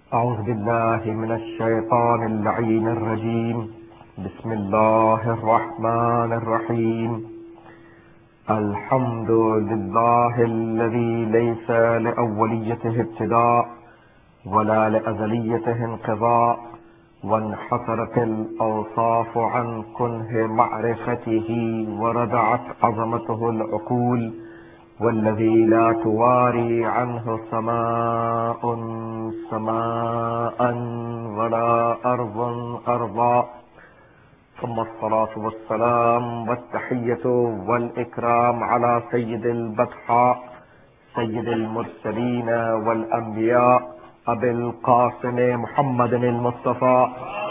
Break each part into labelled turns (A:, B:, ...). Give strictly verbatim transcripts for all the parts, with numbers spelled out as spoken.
A: أعوذ بالله من الشيطان اللعين الرجيم. بسم الله الرحمن الرحيم. الحمد لله الذي ليس لأوليته ابتداء ولا لأزليته انقضاء، وانحصرت الأوصاف عن كنه معرفته وردعت عظمته العقول، والذي لا تواري عنه سماء سماء ولا أرض أرضا. ثم الصلاة والسلام والتحية والإكرام على سيد البطحاء سيد المرسلين والأنبياء أبي القاسم محمد المصطفى،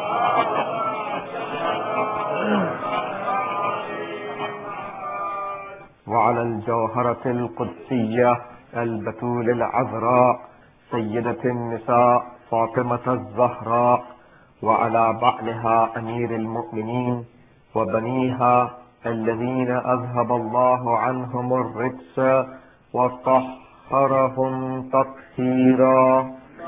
A: وعلى الجوهرة القدسية البتول العذراء سيدة النساء فاطمة الزهراء، وعلى بعلها أمير المؤمنين وبنيها الذين أذهب الله عنهم الرجس وطهرهم تطهيرا.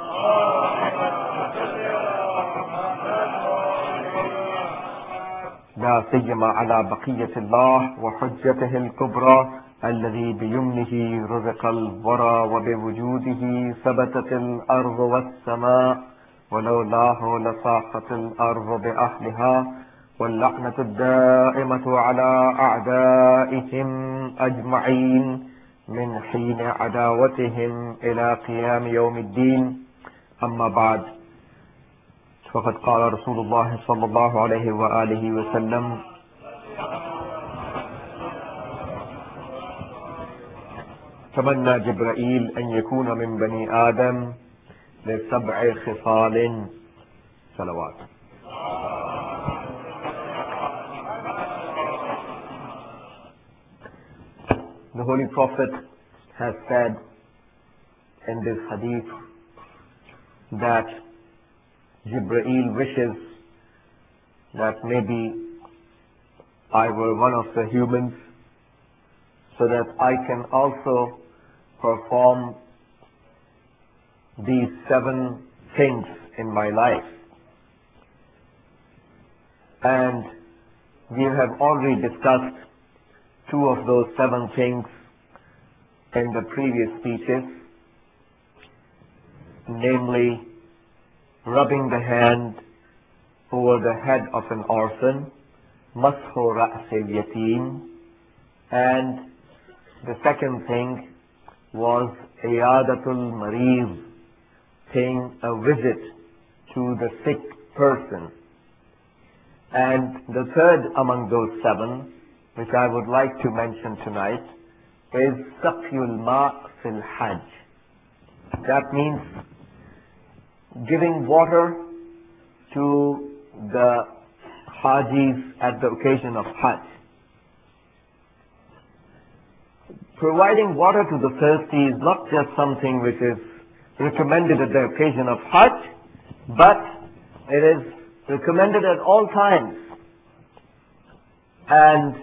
A: لا سيما على بقية الله وحجته الكبرى الذي بيمنه رزق الورى وبوجوده ثبتت الأرض والسماء، ولولاه لصاحت الأرض بأهلها، واللعنة الدائمة على أعدائهم أجمعين من حين عداوتهم إلى قيام يوم الدين. أما بعد، فقد قال رسول الله صلى الله عليه وآله وسلم: تمنى جبرائيل أن يكون من بني آدم لسبع خصال صلوات. The Holy Prophet has said in this hadith that Jibreel wishes that maybe I were one of the humans, so that I can also perform these seven things in my life. And we have already discussed two of those seven things in the previous speeches, namely rubbing the hand over the head of an orphan, mashu ra's al-yatim, and the second thing was iyadatul mareez, paying a visit to the sick person. And the third among those seven, which I would like to mention tonight, is saqyul ma' fil hajj. That means giving water to the hajis at the occasion of hajj. Providing water to the thirsty is not just something which is recommended at the occasion of hajj, but it is recommended at all times. And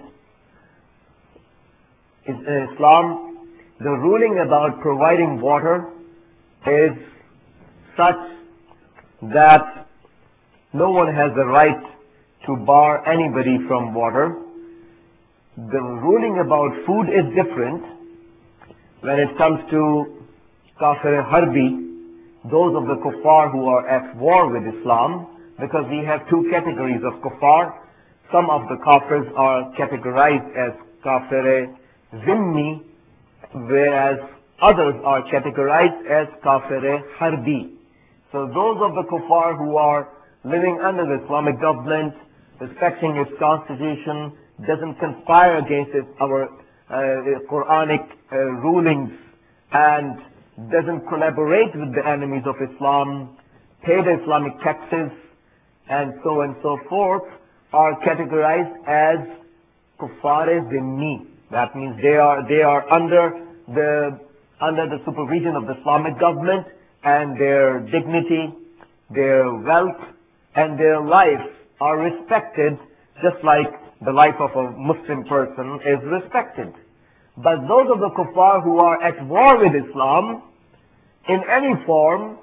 A: in Islam, the ruling about providing water is such that no one has the right to bar anybody from water. The ruling about food is different. When it comes to kafir harbi, those of the kuffar who are at war with Islam, because we have two categories of kuffar. Some of the kafirs are categorized as kafir zimmi, whereas others are categorized as kafir harbi. So those of the kuffar who are living under the Islamic government, respecting its constitution, doesn't conspire against its, our uh, Quranic uh, rulings, and doesn't collaborate with the enemies of Islam, pay the Islamic taxes, and so on and so forth, are categorized as kuffar zimmi. That means they are they are under the under the supervision of the Islamic government, and their dignity, their wealth, and their life are respected, just like the life of a Muslim person is respected. But those of the kuffar who are at war with Islam, in any form,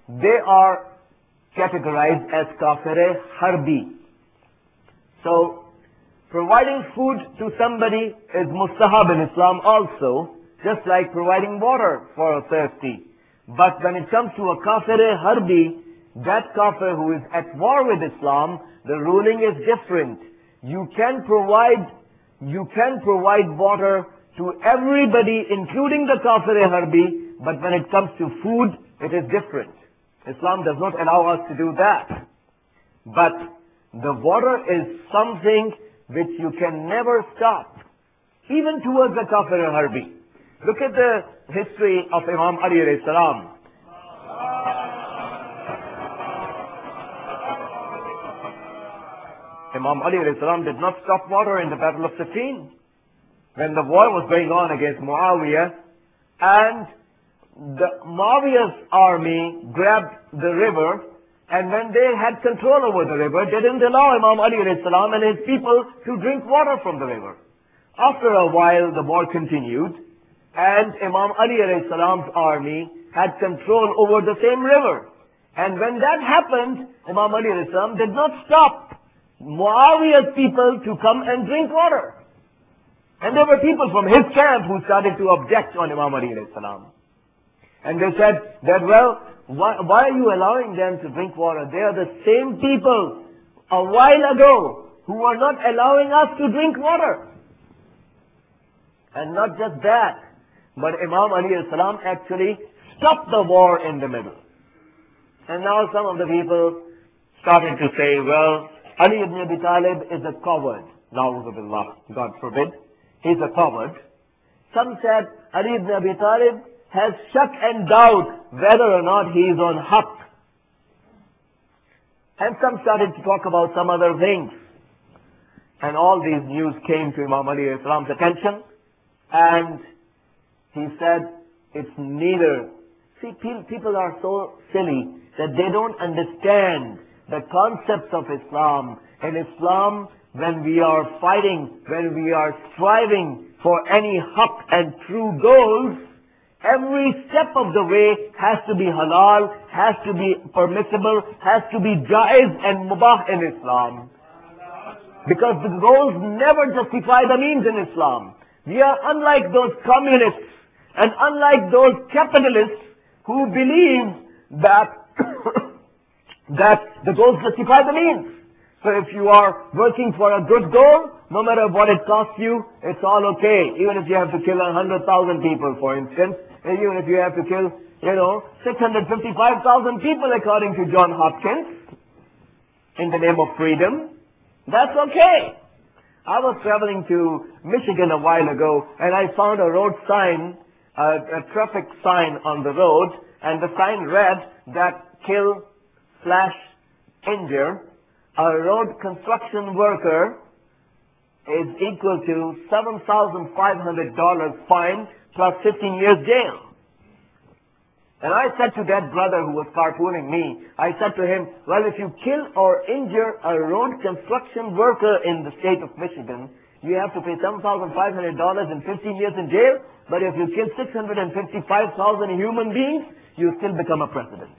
A: they are categorized as kafir harbi. So, providing food to somebody is mustahab in Islam also, just like providing water for a thirsty. But when it comes to a kafir harbi, that kafir who is at war with Islam, the ruling is different. You can provide, you can provide water to everybody, including the kafir harbi, but when it comes to food, it is different. Islam does not allow us to do that. But the water is something which you can never stop, even towards the kafir harbi. Look at the history of Imam Ali alayhi salam. Imam Ali alayhi salam did not stop water in the Battle of Siffin, when the war was going on against Muawiyah, and the Muawiyah's army grabbed the river, and when they had control over the river, they didn't allow Imam Ali alayhi salam and his people to drink water from the river. After a while, the war continued, and Imam Ali alayhi salam's army had control over the same river. And when that happened, Imam Ali alayhi salam did not stop Muawiyah's people to come and drink water. And there were people from his camp who started to object on Imam Ali alayhi salam. And they said that, well, why, why are you allowing them to drink water? They are the same people a while ago who were not allowing us to drink water. And not just that, but Imam Ali alayhi salam actually stopped the war in the middle. And now some of the people started to say, well, Ali ibn Abi Talib is a coward. Na'udhu billah, God forbid. He's a coward. Some said Ali ibn Abi Talib has shak and doubt whether or not he is on haqq. And some started to talk about some other things. And all these news came to Imam Ali alayhi salam's attention. And he said, it's neither. See, people are so silly that they don't understand the concepts of Islam. In Islam, when we are fighting, when we are striving for any haqq and true goals, every step of the way has to be halal, has to be permissible, has to be jaiz and mubah in Islam. Because the goals never justify the means in Islam. We are unlike those communists and unlike those capitalists who believe that that the goals justify the means. So if you are working for a good goal, no matter what it costs you, it's all okay. Even if you have to kill a hundred thousand people, for instance, even if you have to kill, you know, six hundred fifty-five thousand people according to John Hopkins, in the name of freedom, that's okay. I was traveling to Michigan a while ago, and I found a road sign, a, a traffic sign on the road, and the sign read that kill slash injure a road construction worker is equal to seven thousand five hundred dollars fine plus fifteen years jail. And I said to that brother who was carpooling me, I said to him, well, if you kill or injure a road construction worker in the state of Michigan, you have to pay seven thousand five hundred dollars and fifteen years in jail. But if you kill six hundred fifty-five thousand human beings, you still become a president.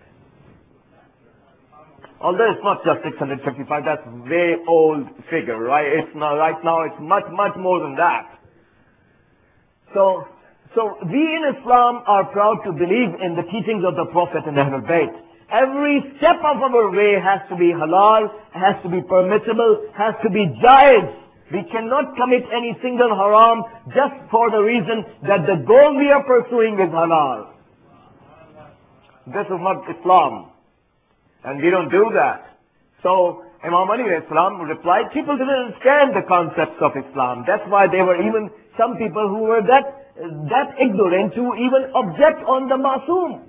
A: Although it's not just six hundred fifty-five, that's a very old figure, right? It's not, right now it's much, much more than that. So, so we in Islam are proud to believe in the teachings of the Prophet and Ahlul Bayt. Every step of our way has to be halal, has to be permissible, has to be jaiz. We cannot commit any single haram just for the reason that the goal we are pursuing is halal. This is not Islam. And we don't do that. So Imam Ali alayhi salam replied, people didn't understand the concepts of Islam. That's why there were even some people who were that, that ignorant to even object on the Masoom.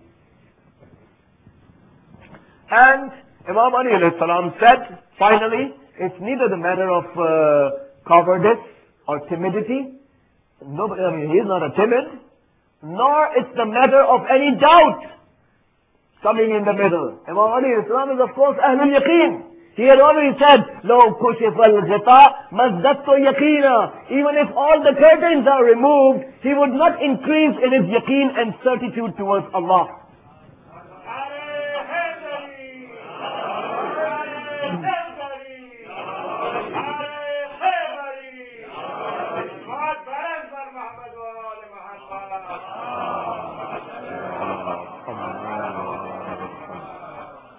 A: And Imam Ali alayhi salam said, finally, it's neither the matter of uh, cowardice or timidity. Nobody, I mean, he's not a timid. Nor it's the matter of any doubt coming in the middle. Imam Ali alayhi salam is of course Ahlul Yaqeen. He had already said, لو كشف الغطاء مزددت يقينا. Even if all the curtains are removed, he would not increase in his yaqeen and certitude towards Allah.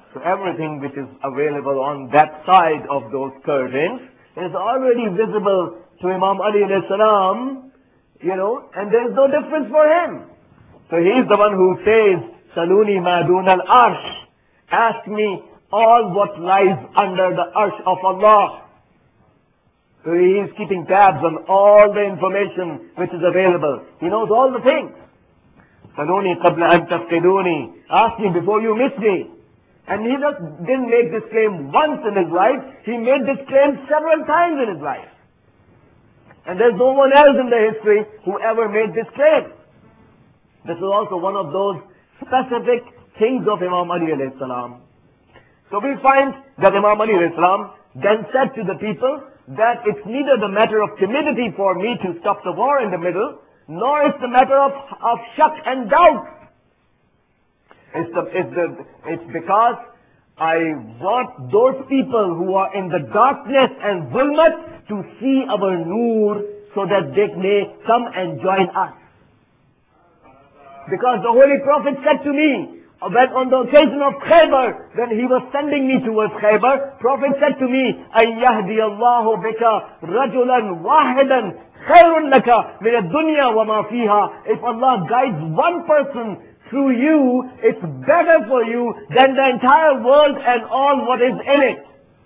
A: So everything which is available on that side of those curtains is already visible to Imam Ali alayhi salam, you know, and there is no difference for him. So he is the one who says, Saluni madun al-arsh. Ask me all what lies under the arsh of Allah. So he is keeping tabs on all the information which is available. He knows all the things. Saluni qabla an tafqiduni. Ask me before you miss me. And he just didn't make this claim once in his life. He made this claim several times in his life. And there's no one else in the history who ever made this claim. This is also one of those specific things of Imam Ali alayhi salam. So we find that Imam Ali alayhi salam then said to the people that it's neither the matter of timidity for me to stop the war in the middle, nor it's the matter of, of shak and doubt. It's, the, it's, the, it's because I want those people who are in the darkness and zulmat to see our noor so that they may come and join us. Because the Holy Prophet said to me, when on the occasion of Khaybar, when he was sending me towards Khaybar, Prophet said to me, أَن يَهْدِيَ اللَّهُ بِكَ رَجُلًا وَاحِدًا خَيْرٌ لَكَ مِنَ الدُّنْيَا وَمَا فِيهَا. If Allah guides one person through you, it's better for you than the entire world and all what is in it.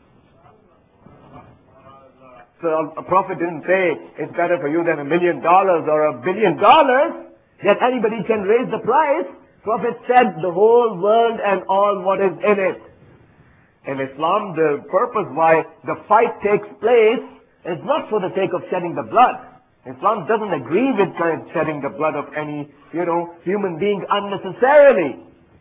A: So a Prophet didn't say it's better for you than a million dollars or a billion dollars, that anybody can raise the price. Prophet said the whole world and all what is in it. In Islam, the purpose why the fight takes place is not for the sake of shedding the blood. Islam doesn't agree with shedding the blood of any, you know, human being unnecessarily.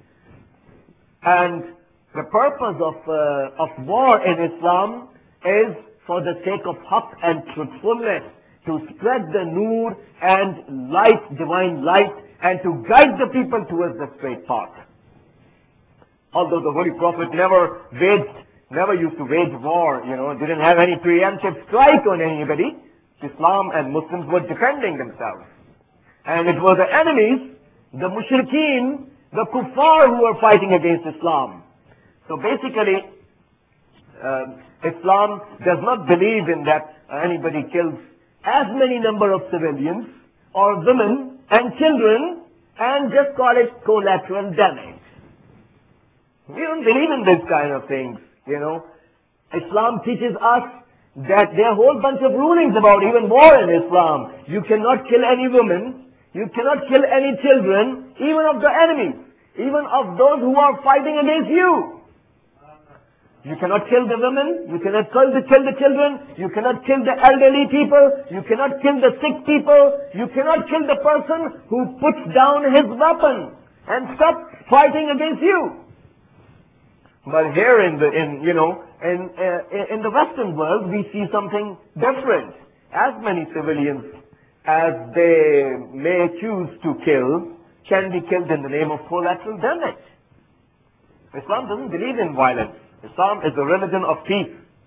A: And the purpose of, uh, of war in Islam is for the sake of haqq and truthfulness, to spread the noor and light, divine light, and to guide the people towards the straight path. Although the Holy Prophet never waged, never used to wage war, you know, didn't have any preemptive strike on anybody, Islam and Muslims were defending themselves. And it was the enemies, the mushrikeen, the kuffar who were fighting against Islam. So basically, uh, Islam does not believe in that anybody kills as many number of civilians or women and children and just call it collateral damage. We don't believe in this kind of things, you know. Islam teaches us that there are a whole bunch of rulings about even war in Islam. You cannot kill any woman, you cannot kill any children, even of the enemies, even of those who are fighting against you. You cannot kill the women, you cannot kill the, kill the children, you cannot kill the elderly people, you cannot kill the sick people, you cannot kill the person who puts down his weapon and stops fighting against you. But here in the, in, you know, in, uh, in the Western world, we see something different. As many civilians as they may choose to kill can be killed in the name of collateral damage. Islam doesn't believe in violence. Islam is a religion of peace.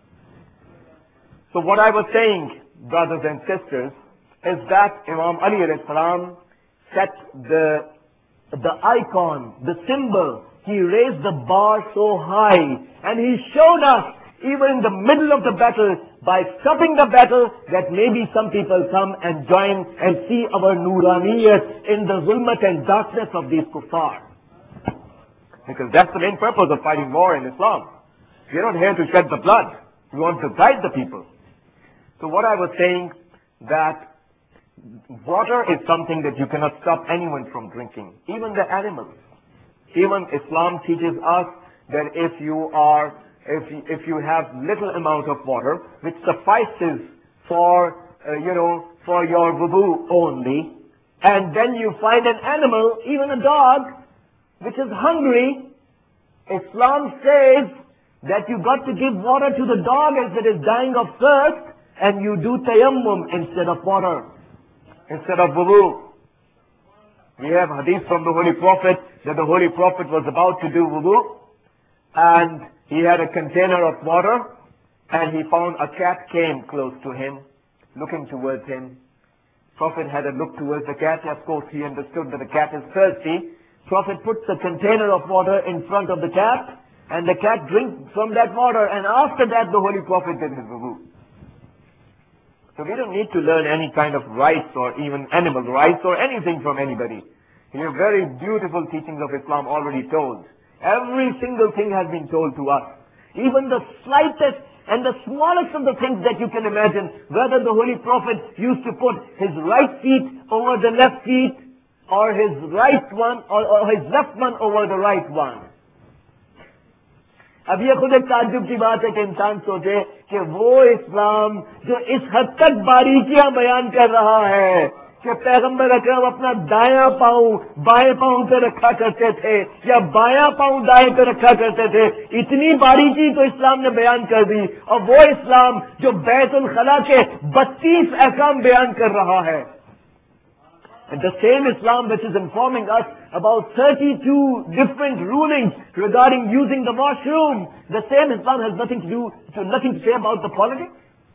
A: So what I was saying, brothers and sisters, is that Imam Ali alayhi salam set the, the icon, the symbol. He raised the bar so high, and he showed us, even in the middle of the battle, by stopping the battle, that maybe some people come and join and see our nuraniyat in the zulmat and darkness of these kuffar. Because that's the main purpose of fighting war in Islam. We're not here to shed the blood. We want to guide the people. So what I was saying, that water is something that you cannot stop anyone from drinking, even the animals. Even Islam teaches us that if you are, if you, if you have little amount of water, which suffices for, uh, you know, for your wudu only, and then you find an animal, even a dog, which is hungry, Islam says that you got to give water to the dog as it is dying of thirst, and you do tayammum instead of water, instead of wudu. We have hadith from the Holy Prophet that the Holy Prophet was about to do wudu, and he had a container of water, and he found a cat came close to him, looking towards him. Prophet had a look towards the cat. Of course, he understood that the cat is thirsty. Prophet puts the container of water in front of the cat, and the cat drinks from that water, and after that the Holy Prophet did his wudu. So we don't need to learn any kind of rights or even animal rights or anything from anybody. Here very beautiful teachings of Islam already told. Every single thing has been told to us. Even the slightest and the smallest of the things that you can imagine, whether the Holy Prophet used to put his right feet over the left feet, or his right one, or, or his left one over the right one. اب یہ خود ایک تعجب کی بات ہے کہ انسان سوچے کہ وہ اسلام جو اس حد تک باریکیاں بیان کر رہا ہے کہ پیغمبر اکرم اپنا دایاں پاؤں بائیں پاؤں پہ رکھا کرتے تھے یا بایاں پاؤں دائیں پہ رکھا کرتے تھے، اتنی باریکی تو اسلام نے بیان کر دی، اور وہ اسلام جو بیت الخلا کے بتیس احکام بیان کر رہا ہے. And the same Islam which is informing us about thirty-two different rulings regarding using the washroom, the same Islam has nothing to do, to nothing to say about the politics.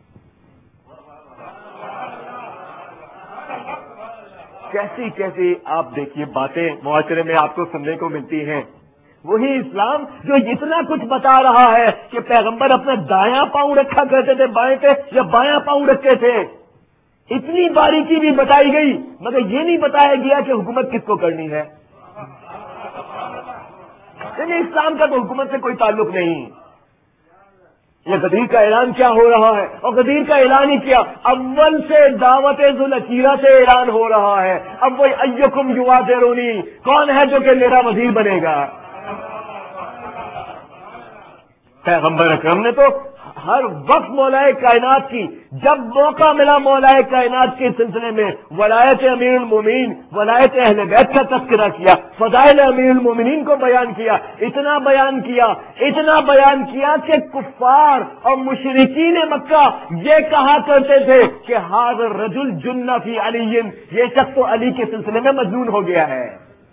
A: کیسی کیسی آپ دیکھیے باتیں معاشرے میں آپ کو سننے کو ملتی ہیں. وہی اسلام جو اتنا کچھ بتا رہا ہے کہ پیغمبر اپنا دایاں پاؤں رکھا کرتے تھے بائیں پہ یا بایاں پاؤں رکھتے تھے، اتنی باریکی بھی بتائی گئی، مگر یہ نہیں بتایا گیا کہ حکومت کس کو کرنی ہے. یعنی اسلام کا تو حکومت سے کوئی تعلق نہیں. یہ غدیر کا اعلان کیا ہو رہا ہے، اور غدیر کا اعلان ہی کیا، اول سے دعوت ذوالعقیرہ سے اعلان ہو رہا ہے. اب وہ ایکم یوازرونی، کون ہے جو کہ میرا وزیر بنے گا؟ پیغمبر اکرم نے تو ہر وقت مولائے کائنات کی، جب موقع ملا مولائے کائنات کے سلسلے میں ولایت امیر المومنین، ولایت اہل بیت کا تذکرہ کیا، فضائل امیر المومنین کو بیان کیا، اتنا بیان کیا اتنا بیان کیا کہ کفار اور مشرکین مکہ یہ کہا کرتے تھے کہ ھذا الرجل جن فی علی، یہ شخص تو علی کے سلسلے میں مجنون ہو گیا ہے.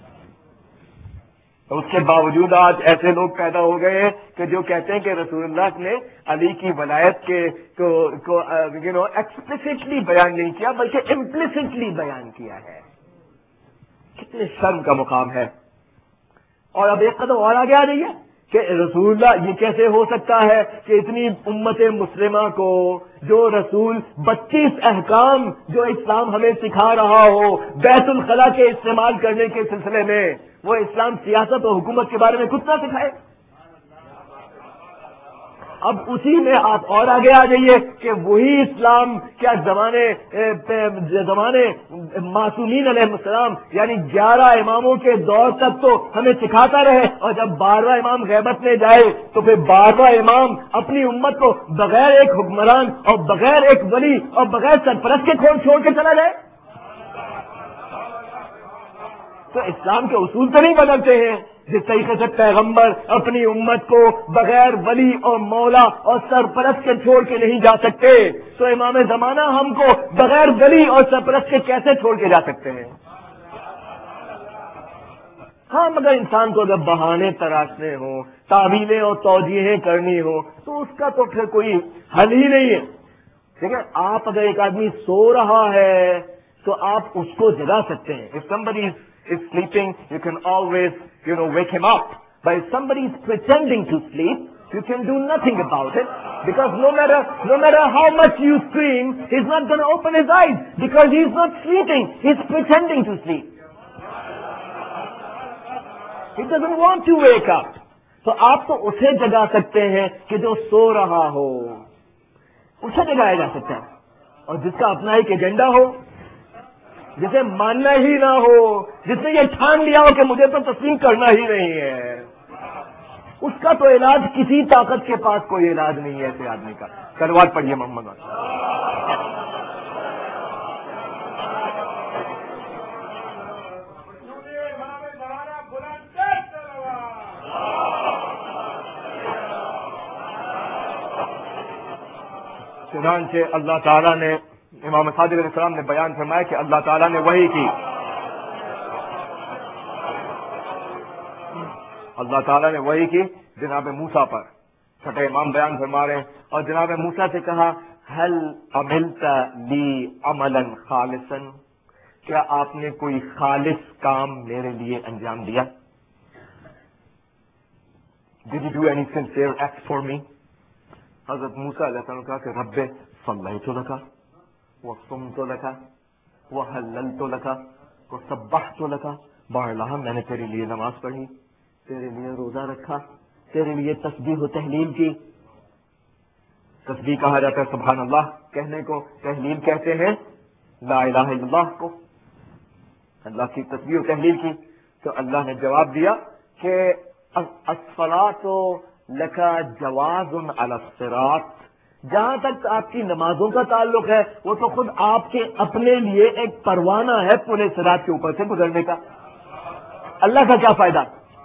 A: اس کے باوجود آج ایسے لوگ پیدا ہو گئے ہیں کہ جو کہتے ہیں کہ رسول اللہ نے علی کی ولایت کے کو یو نو ایکسپلیسٹلی بیان نہیں کیا بلکہ امپلیسٹلی بیان کیا ہے. کتنے شرم کا مقام ہے. اور اب ایک قدم اور آگے آ رہی ہے کہ رسول اللہ، یہ کیسے ہو سکتا ہے کہ اتنی امت مسلمہ کو جو رسول بتیس احکام جو اسلام ہمیں سکھا رہا ہو بیت الخلا کے استعمال کرنے کے سلسلے میں، وہ اسلام سیاست اور حکومت کے بارے میں کچھ نہ سکھائے. اب اسی میں آپ اور آگے آ جائیے کہ وہی اسلام کیا زمانے زمانے معصومین علیہ السلام یعنی گیارہ اماموں کے دور تک تو ہمیں سکھاتا رہے، اور جب بارہواں امام غیبت میں جائے تو پھر بارہواں امام اپنی امت کو بغیر ایک حکمران اور بغیر ایک ولی اور بغیر سرپرست کے چھوڑ چھوڑ کے چلا جائے؟ تو اسلام کے اصول تو نہیں بدلتے ہیں. جس طریقے سے پیغمبر اپنی امت کو بغیر ولی اور مولا اور سرپرست کے چھوڑ کے نہیں جا سکتے، تو امام زمانہ ہم کو بغیر ولی اور سرپرست کے کیسے چھوڑ کے جا سکتے ہیں؟ ہاں، مگر انسان کو اگر بہانے تراشنے ہوں، تعویلیں اور توجیہیں کرنی ہو تو اس کا تو پھر کوئی حل ہی نہیں ہے. دیکھیں، آپ اگر ایک آدمی سو رہا ہے تو آپ اس کو جگا سکتے ہیں. If somebody is sleeping, you can always, you know, wake him up. But if somebody is pretending to sleep, you can do nothing about it, because no matter no matter how much you scream, he's not going to open his eyes because he's not sleeping. He's pretending to sleep. He doesn't want to wake up. تو آپ تو اسے جگا سکتے ہیں کہ جو سو رہا ہو، اسے جگایا جا سکتا ہے. اور جس کا اپنا ایک ایجنڈا ہو، جسے ماننا ہی نہ ہو، جس نے یہ ٹھان لیا ہو کہ مجھے تو تسلیم کرنا ہی نہیں ہے، اس کا تو علاج کسی طاقت کے پاس کوئی علاج نہیں ہے ایسے آدمی کا. تلوار پڑھیے محمد. چنانچہ اللہ تعالیٰ نے، امام صادق علیہ السلام نے بیان فرمایا کہ اللہ تعالیٰ نے وحی کی، اللہ تعالیٰ نے وحی کی جناب موسیٰ پر. چھٹے امام بیان فرما رہے ہیں، اور جناب موسیٰ سے کہا ہل عملت لی عملا خالصا، کیا آپ نے کوئی خالص کام میرے لیے انجام دیا؟ Did you do any sincere act for me? حضرت موسیٰ علیہ السلام نے کہا کہ رب صلیت لک وصمت لک وحللت لک وسبحت لک، بارہا میں نے تیرے لیے نماز پڑھی، تیرے لیے روزہ رکھا، تیرے لیے تسبیح و تحلیل کی. تسبیح کہا جاتا ہے سبحان اللہ کہنے کو، تحلیل کہتے ہیں لا الہ الا اللہ کو. اللہ کی تسبیح و تحلیل کی تو اللہ نے جواب دیا کہ الصلاۃ لک جواز علی الصراط. جہاں تک آپ کی نمازوں کا تعلق ہے وہ تو خود آپ کے اپنے لیے ایک پروانہ ہے پورے صراط کے اوپر سے گزرنے کا. اللہ کا کیا فائدہ؟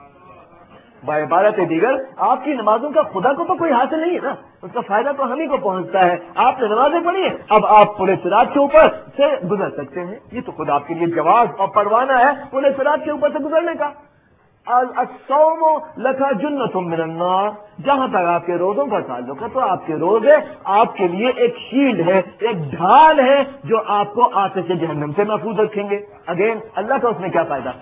A: بعبارت دیگر آپ کی نمازوں کا خدا کو تو کوئی حاصل نہیں ہے نا، اس کا فائدہ تو ہم ہی کو پہنچتا ہے. آپ نے نمازیں پڑھی ہیں، اب آپ پورے صراط کے اوپر سے گزر سکتے ہیں. یہ تو خود آپ کے لیے جواز اور پروانہ ہے پورے صراط کے اوپر سے گزرنے کا. الصوم لک جنۃ من النار. جہاں تک آپ کے روزوں کا تعلق ہے تو آپ کے روزے آپ کے لیے ایک شیلڈ ہے، ایک ڈھال ہے جو آپ کو آتش جہنم سے محفوظ رکھیں گے. اگین اللہ کا اس میں کیا فائدہ؟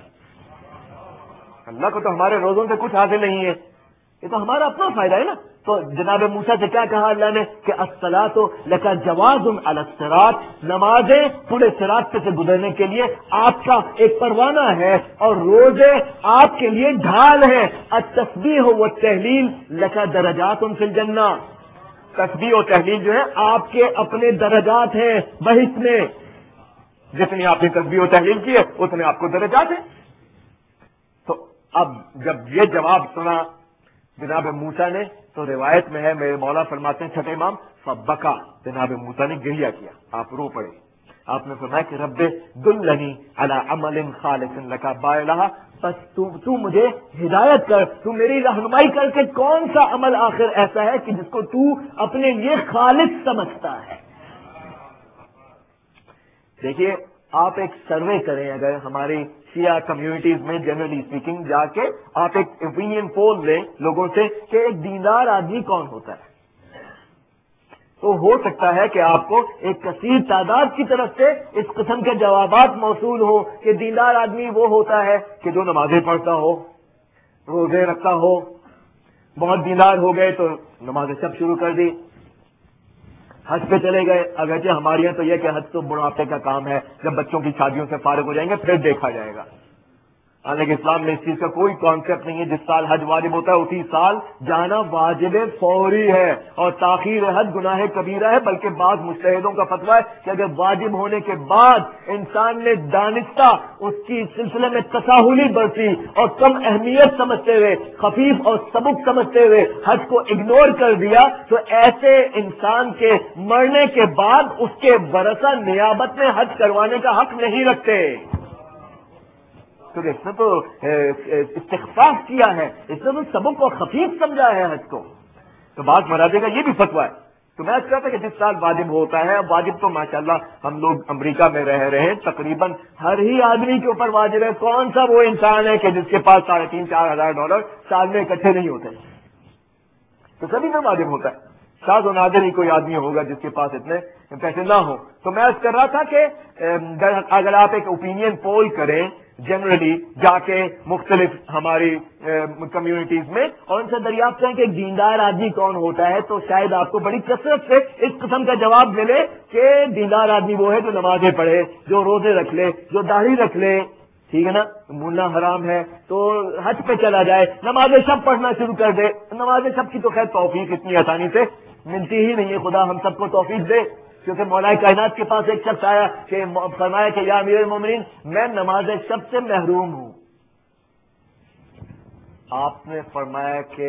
A: اللہ کو تو ہمارے روزوں سے کچھ حاصل نہیں ہے، یہ تو ہمارا اپنا فائدہ ہے نا. تو جناب موسیٰ سے کیا کہا اللہ نے کہ الصلاۃ لک جواز علی الصراط. نمازیں پورے صراط سے گزرنے کے لیے آپ کا ایک پروانہ ہے اور روزے آپ کے لیے ڈھال ہے. التسبیح والتحلیل لک درجات فی الجنہ. تسبیح و تحلیل جو ہے آپ کے اپنے درجات ہیں بہشت میں. جتنی آپ نے تسبیح و تحلیل کی ہے اتنے آپ کو درجات ہیں. تو اب جب یہ جواب سنا جناب موسیٰ نے تو روایت میں ہے میرے مولا فرماتے ہیں چھٹے امام فبکا، جناب موسیٰ نے گریہ کیا، آپ رو پڑے. آپ نے فرمایا کہ رب دلنی علی عمل خالص لک بائلہ، بس تو, تو مجھے ہدایت کر، تو میری رہنمائی کر کے کون سا عمل آخر ایسا ہے کہ جس کو تو اپنے لیے خالص سمجھتا ہے. دیکھیے آپ ایک سروے کریں اگر ہماری شیعہ کمیونٹیز میں جنرلی اسپیکنگ جا کے آپ ایک اوپینین پول لیں لوگوں سے کہ ایک دیندار آدمی کون ہوتا ہے، تو ہو سکتا ہے کہ آپ کو ایک کثیر تعداد کی طرف سے اس قسم کے جوابات موصول ہو کہ دیندار آدمی وہ ہوتا ہے کہ جو نمازیں پڑھتا ہو، روزے رکھتا ہو. بہت دیندار ہو گئے تو نمازیں سب شروع کر دی، حج پہ چلے گئے. اگرچہ ہمارے یہاں تو یہ کہ حج تو بڑھاپے کا کام ہے، جب بچوں کی شادیوں سے فارغ ہو جائیں گے پھر دیکھا جائے گا. حالانکہ اسلام میں اس چیز کا کوئی کانسیپٹ نہیں ہے. جس سال حج واجب ہوتا ہے اسی سال جانا واجب فوری ہے، اور تاخیر حج گناہ کبیرہ ہے. بلکہ بعض مجتہدوں کا فتویٰ ہے کہ اگر واجب ہونے کے بعد انسان نے دانستہ اس کی سلسلے میں تساہلی برتی اور کم اہمیت سمجھتے ہوئے، خفیف اور سبک سمجھتے ہوئے حج کو اگنور کر دیا تو ایسے انسان کے مرنے کے بعد اس کے ورثہ نیابت میں حج کروانے کا حق نہیں رکھتے. تو اس نے تو استخفاف کیا ہے، اس نے تو سبق اور خفیف سمجھا ہے حج کو. تو بعض مراجع کا یہ بھی فتویٰ ہے. تو میں کہتا کہ جس سال واجب ہوتا ہے، واجب تو ماشاءاللہ ہم لوگ امریکہ میں رہ رہے ہیں، تقریباً ہر ہی آدمی کے اوپر واجب ہے. کون سا وہ انسان ہے کہ جس کے پاس ساڑھے تین چار ہزار ڈالر سال میں اکٹھے نہیں ہوتے؟ تو سبھی میں واجب ہوتا ہے. شاذ و نادر ہی کوئی آدمی ہوگا جس کے پاس اتنے پیسے نہ ہوں. تو میں عرض کر رہا تھا کہ اگر آپ ایک اوپینین پول کریں جنرلی جا کے مختلف ہماری کمیونٹیز میں اور ان سے دریافت کریں کہ ایک دیندار آدمی کون ہوتا ہے، تو شاید آپ کو بڑی کثرت سے اس قسم کا جواب ملے کہ دیندار آدمی وہ ہے جو نمازیں پڑھے، جو روزے رکھ لے، جو داڑھی رکھ لے. ٹھیک ہے نا، بولنا حرام ہے تو حج پہ چلا جائے، نمازیں سب پڑھنا شروع کر دے. نمازیں سب کی تو خیر توفیق اتنی آسانی سے ملتی ہی نہیں ہے، خدا ہم سب کو توفیق دے. کیونکہ مولا کائنات کے پاس ایک شخص آیا کہ فرمایا کہ یا امیر المومنین میں نماز سب سے محروم ہوں. آپ نے فرمایا کہ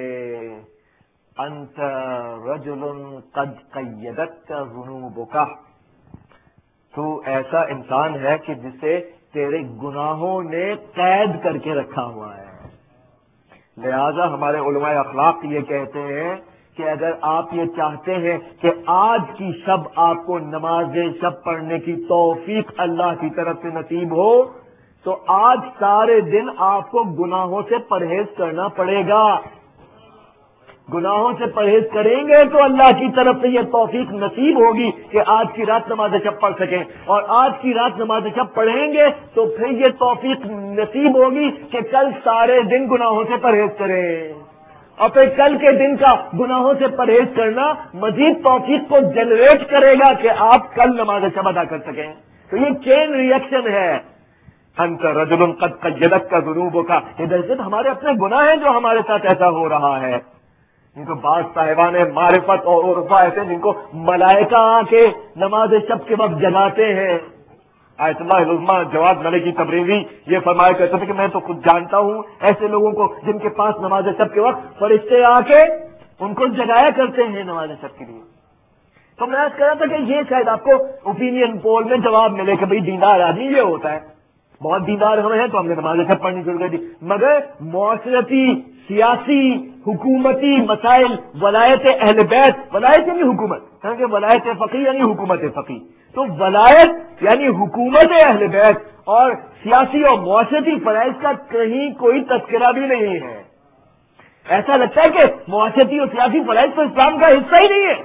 A: انت رجل قد قیدتک ذنوبک، تو ایسا انسان ہے کہ جسے تیرے گناہوں نے قید کر کے رکھا ہوا ہے. لہذا ہمارے علماء اخلاق یہ کہتے ہیں کہ اگر آپ یہ چاہتے ہیں کہ آج کی شب آپ کو نماز شب پڑھنے کی توفیق اللہ کی طرف سے نصیب ہو تو آج سارے دن آپ کو گناہوں سے پرہیز کرنا پڑے گا. گناہوں سے پرہیز کریں گے تو اللہ کی طرف سے یہ توفیق نصیب ہوگی کہ آج کی رات نماز شب پڑھ سکیں، اور آج کی رات نماز شب پڑھیں گے تو پھر یہ توفیق نصیب ہوگی کہ کل سارے دن گناہوں سے پرہیز کریں.
B: اور پھر کل کے دن کا گناہوں سے پرہیز کرنا مزید توفیق کو جنریٹ کرے گا کہ آپ کل نماز شب ادا کر سکیں. تو یہ چین ریئیکشن ہے. انت رجل قد قیدت کا ذنوبوں کا، یہ دراصل ہمارے اپنے گناہ ہیں جو ہمارے ساتھ ایسا ہو رہا ہے. ان کو بعض صاحبان معرفت اور عرفا ایسے جن کو ملائکہ آ کے نماز شب کے وقت جگاتے ہیں. آیت اللہ العظمی جواد ملک کی تبریزی یہ فرمایا کرتے تھے کہ میں تو خود جانتا ہوں ایسے لوگوں کو جن کے پاس نماز شب کے وقت فرشتے آ کے ان کو جگایا کرتے ہیں نماز شب کے لیے. تو میں کہہ رہا تھا کہ یہ شاید آپ کو اوپینین پول میں جواب ملے کہ بھئی دیندار آدمی یہ ہوتا ہے، بہت دیندار ہوئے ہیں تو ہم نے نماز شب پڑھنی شروع کر دی. مگر معاشرتی، سیاسی، حکومتی مسائل، ولایت اہل بیت، ولایت یعنی حکومت، کہ ولایت فقی یعنی حکومت فقی، تو ولایت یعنی حکومت اہل بیت اور سیاسی اور معاشرتی فرائض کا کہیں کوئی تذکرہ بھی نہیں ہے. ایسا لگتا ہے کہ معاشرتی اور سیاسی فرائض تو اسلام کا حصہ ہی نہیں ہے.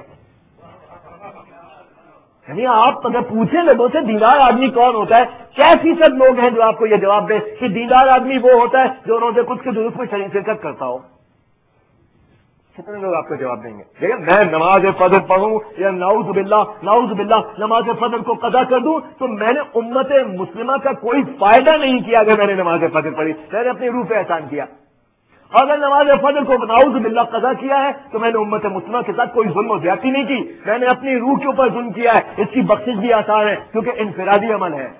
B: یعنی آپ اگر پوچھیں لوگوں سے دیندار آدمی کون ہوتا ہے، کیا فیصد لوگ ہیں جو آپ کو یہ جواب دیں کہ دیندار آدمی وہ ہوتا ہے جو روزے کچھ کے درست میں شریک شرکت کرتا ہو؟ کتنے لوگ آپ کو جواب دیں گے؟ لیکن میں نماز فجر پڑھوں یا نعوذ باللہ نعوذ باللہ نماز فجر کو قضا کر دوں تو میں نے امت مسلمہ کا کوئی فائدہ نہیں کیا. اگر میں نے نماز فجر پڑھی میں نے اپنی روح پہ احسان کیا. اگر نماز فجر کو نعوذ باللہ قضا کیا ہے تو میں نے امت مسلمہ کے ساتھ کوئی ظلم و زیادتی نہیں کی، میں نے اپنی روح کے اوپر ظلم کیا ہے. اس کی بخشش بھی آسان ہے کیونکہ انفرادی عمل ہے.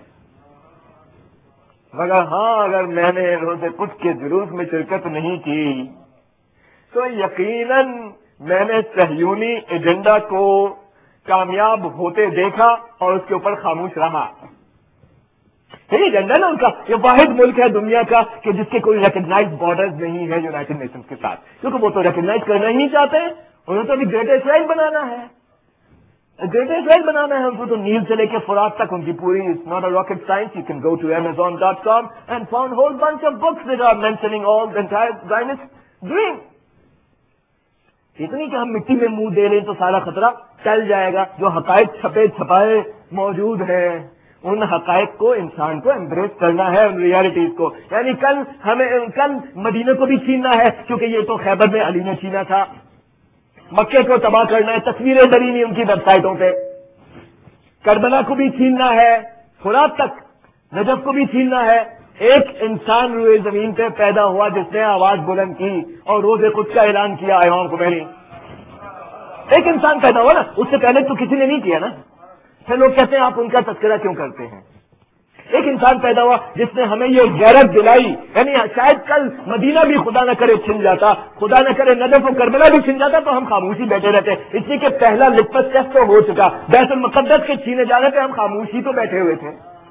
B: مگر ہاں اگر میں نے روزے کچھ کے جلوس میں شرکت نہیں کی تو یقیناً میں نے صہیونی ایجنڈا کو کامیاب ہوتے دیکھا اور اس کے اوپر خاموش رہا. یہ ایجنڈا نا ان کا، یہ واحد ملک ہے دنیا کا کہ جس کے کوئی ریکگنائز بارڈرز نہیں ہے یونائٹڈ نیشنز کے ساتھ، کیونکہ وہ تو ریکگنائز کرنا ہی نہیں چاہتے ہیں. انہیں تو ابھی گریٹ اسرائیل بنانا ہے، گریٹ اسرائیل بنانا ہے ان کو. تو نیل سے لے کے فرات تک ان کی پوری، it's not a rocket science. You can go to Amazon dot com and found whole bunch of books that are mentioning all the entire Zionist dream. اتنی کہ ہم مٹی میں منہ دے لیں تو سارا خطرہ ٹل جائے گا. جو حقائق چھپے چھپائے موجود ہیں ان حقائق کو انسان کو امبریس کرنا ہے، ان ریالٹیز کو. یعنی کل ہمیں کل مدینہ کو بھی چھیننا ہے کیونکہ یہ تو خیبر میں علی نے چھینا تھا. مکے کو تباہ کرنا ہے، تصویریں ڈلی ہوئی ان کی ویب سائٹوں پہ. کربلا کو بھی چھیننا ہے، فرات تک نجف کو بھی چھیننا ہے. ایک انسان روئے زمین پہ پیدا ہوا جس نے آواز بلند کی اور روزے خود کا اعلان کیا امام خمینی. ایک انسان پیدا ہوا نا، اس سے پہلے تو کسی نے نہیں کیا نا. پھر لوگ کہتے ہیں آپ ان کا تذکرہ کیوں کرتے ہیں؟ ایک انسان پیدا ہوا جس نے ہمیں یہ غیرت دلائی. یعنی شاید کل مدینہ بھی خدا نہ کرے چھن جاتا، خدا نہ کرے نجف و کربلا بھی چھن جاتا تو ہم خاموشی بیٹھے رہتے. اس لیے کہ پہلا لٹمس ٹیسٹ تو ہو چکا، بیت المقدس کے چھینے جانے پہ ہم خاموشی تو بیٹھے ہوئے تھے.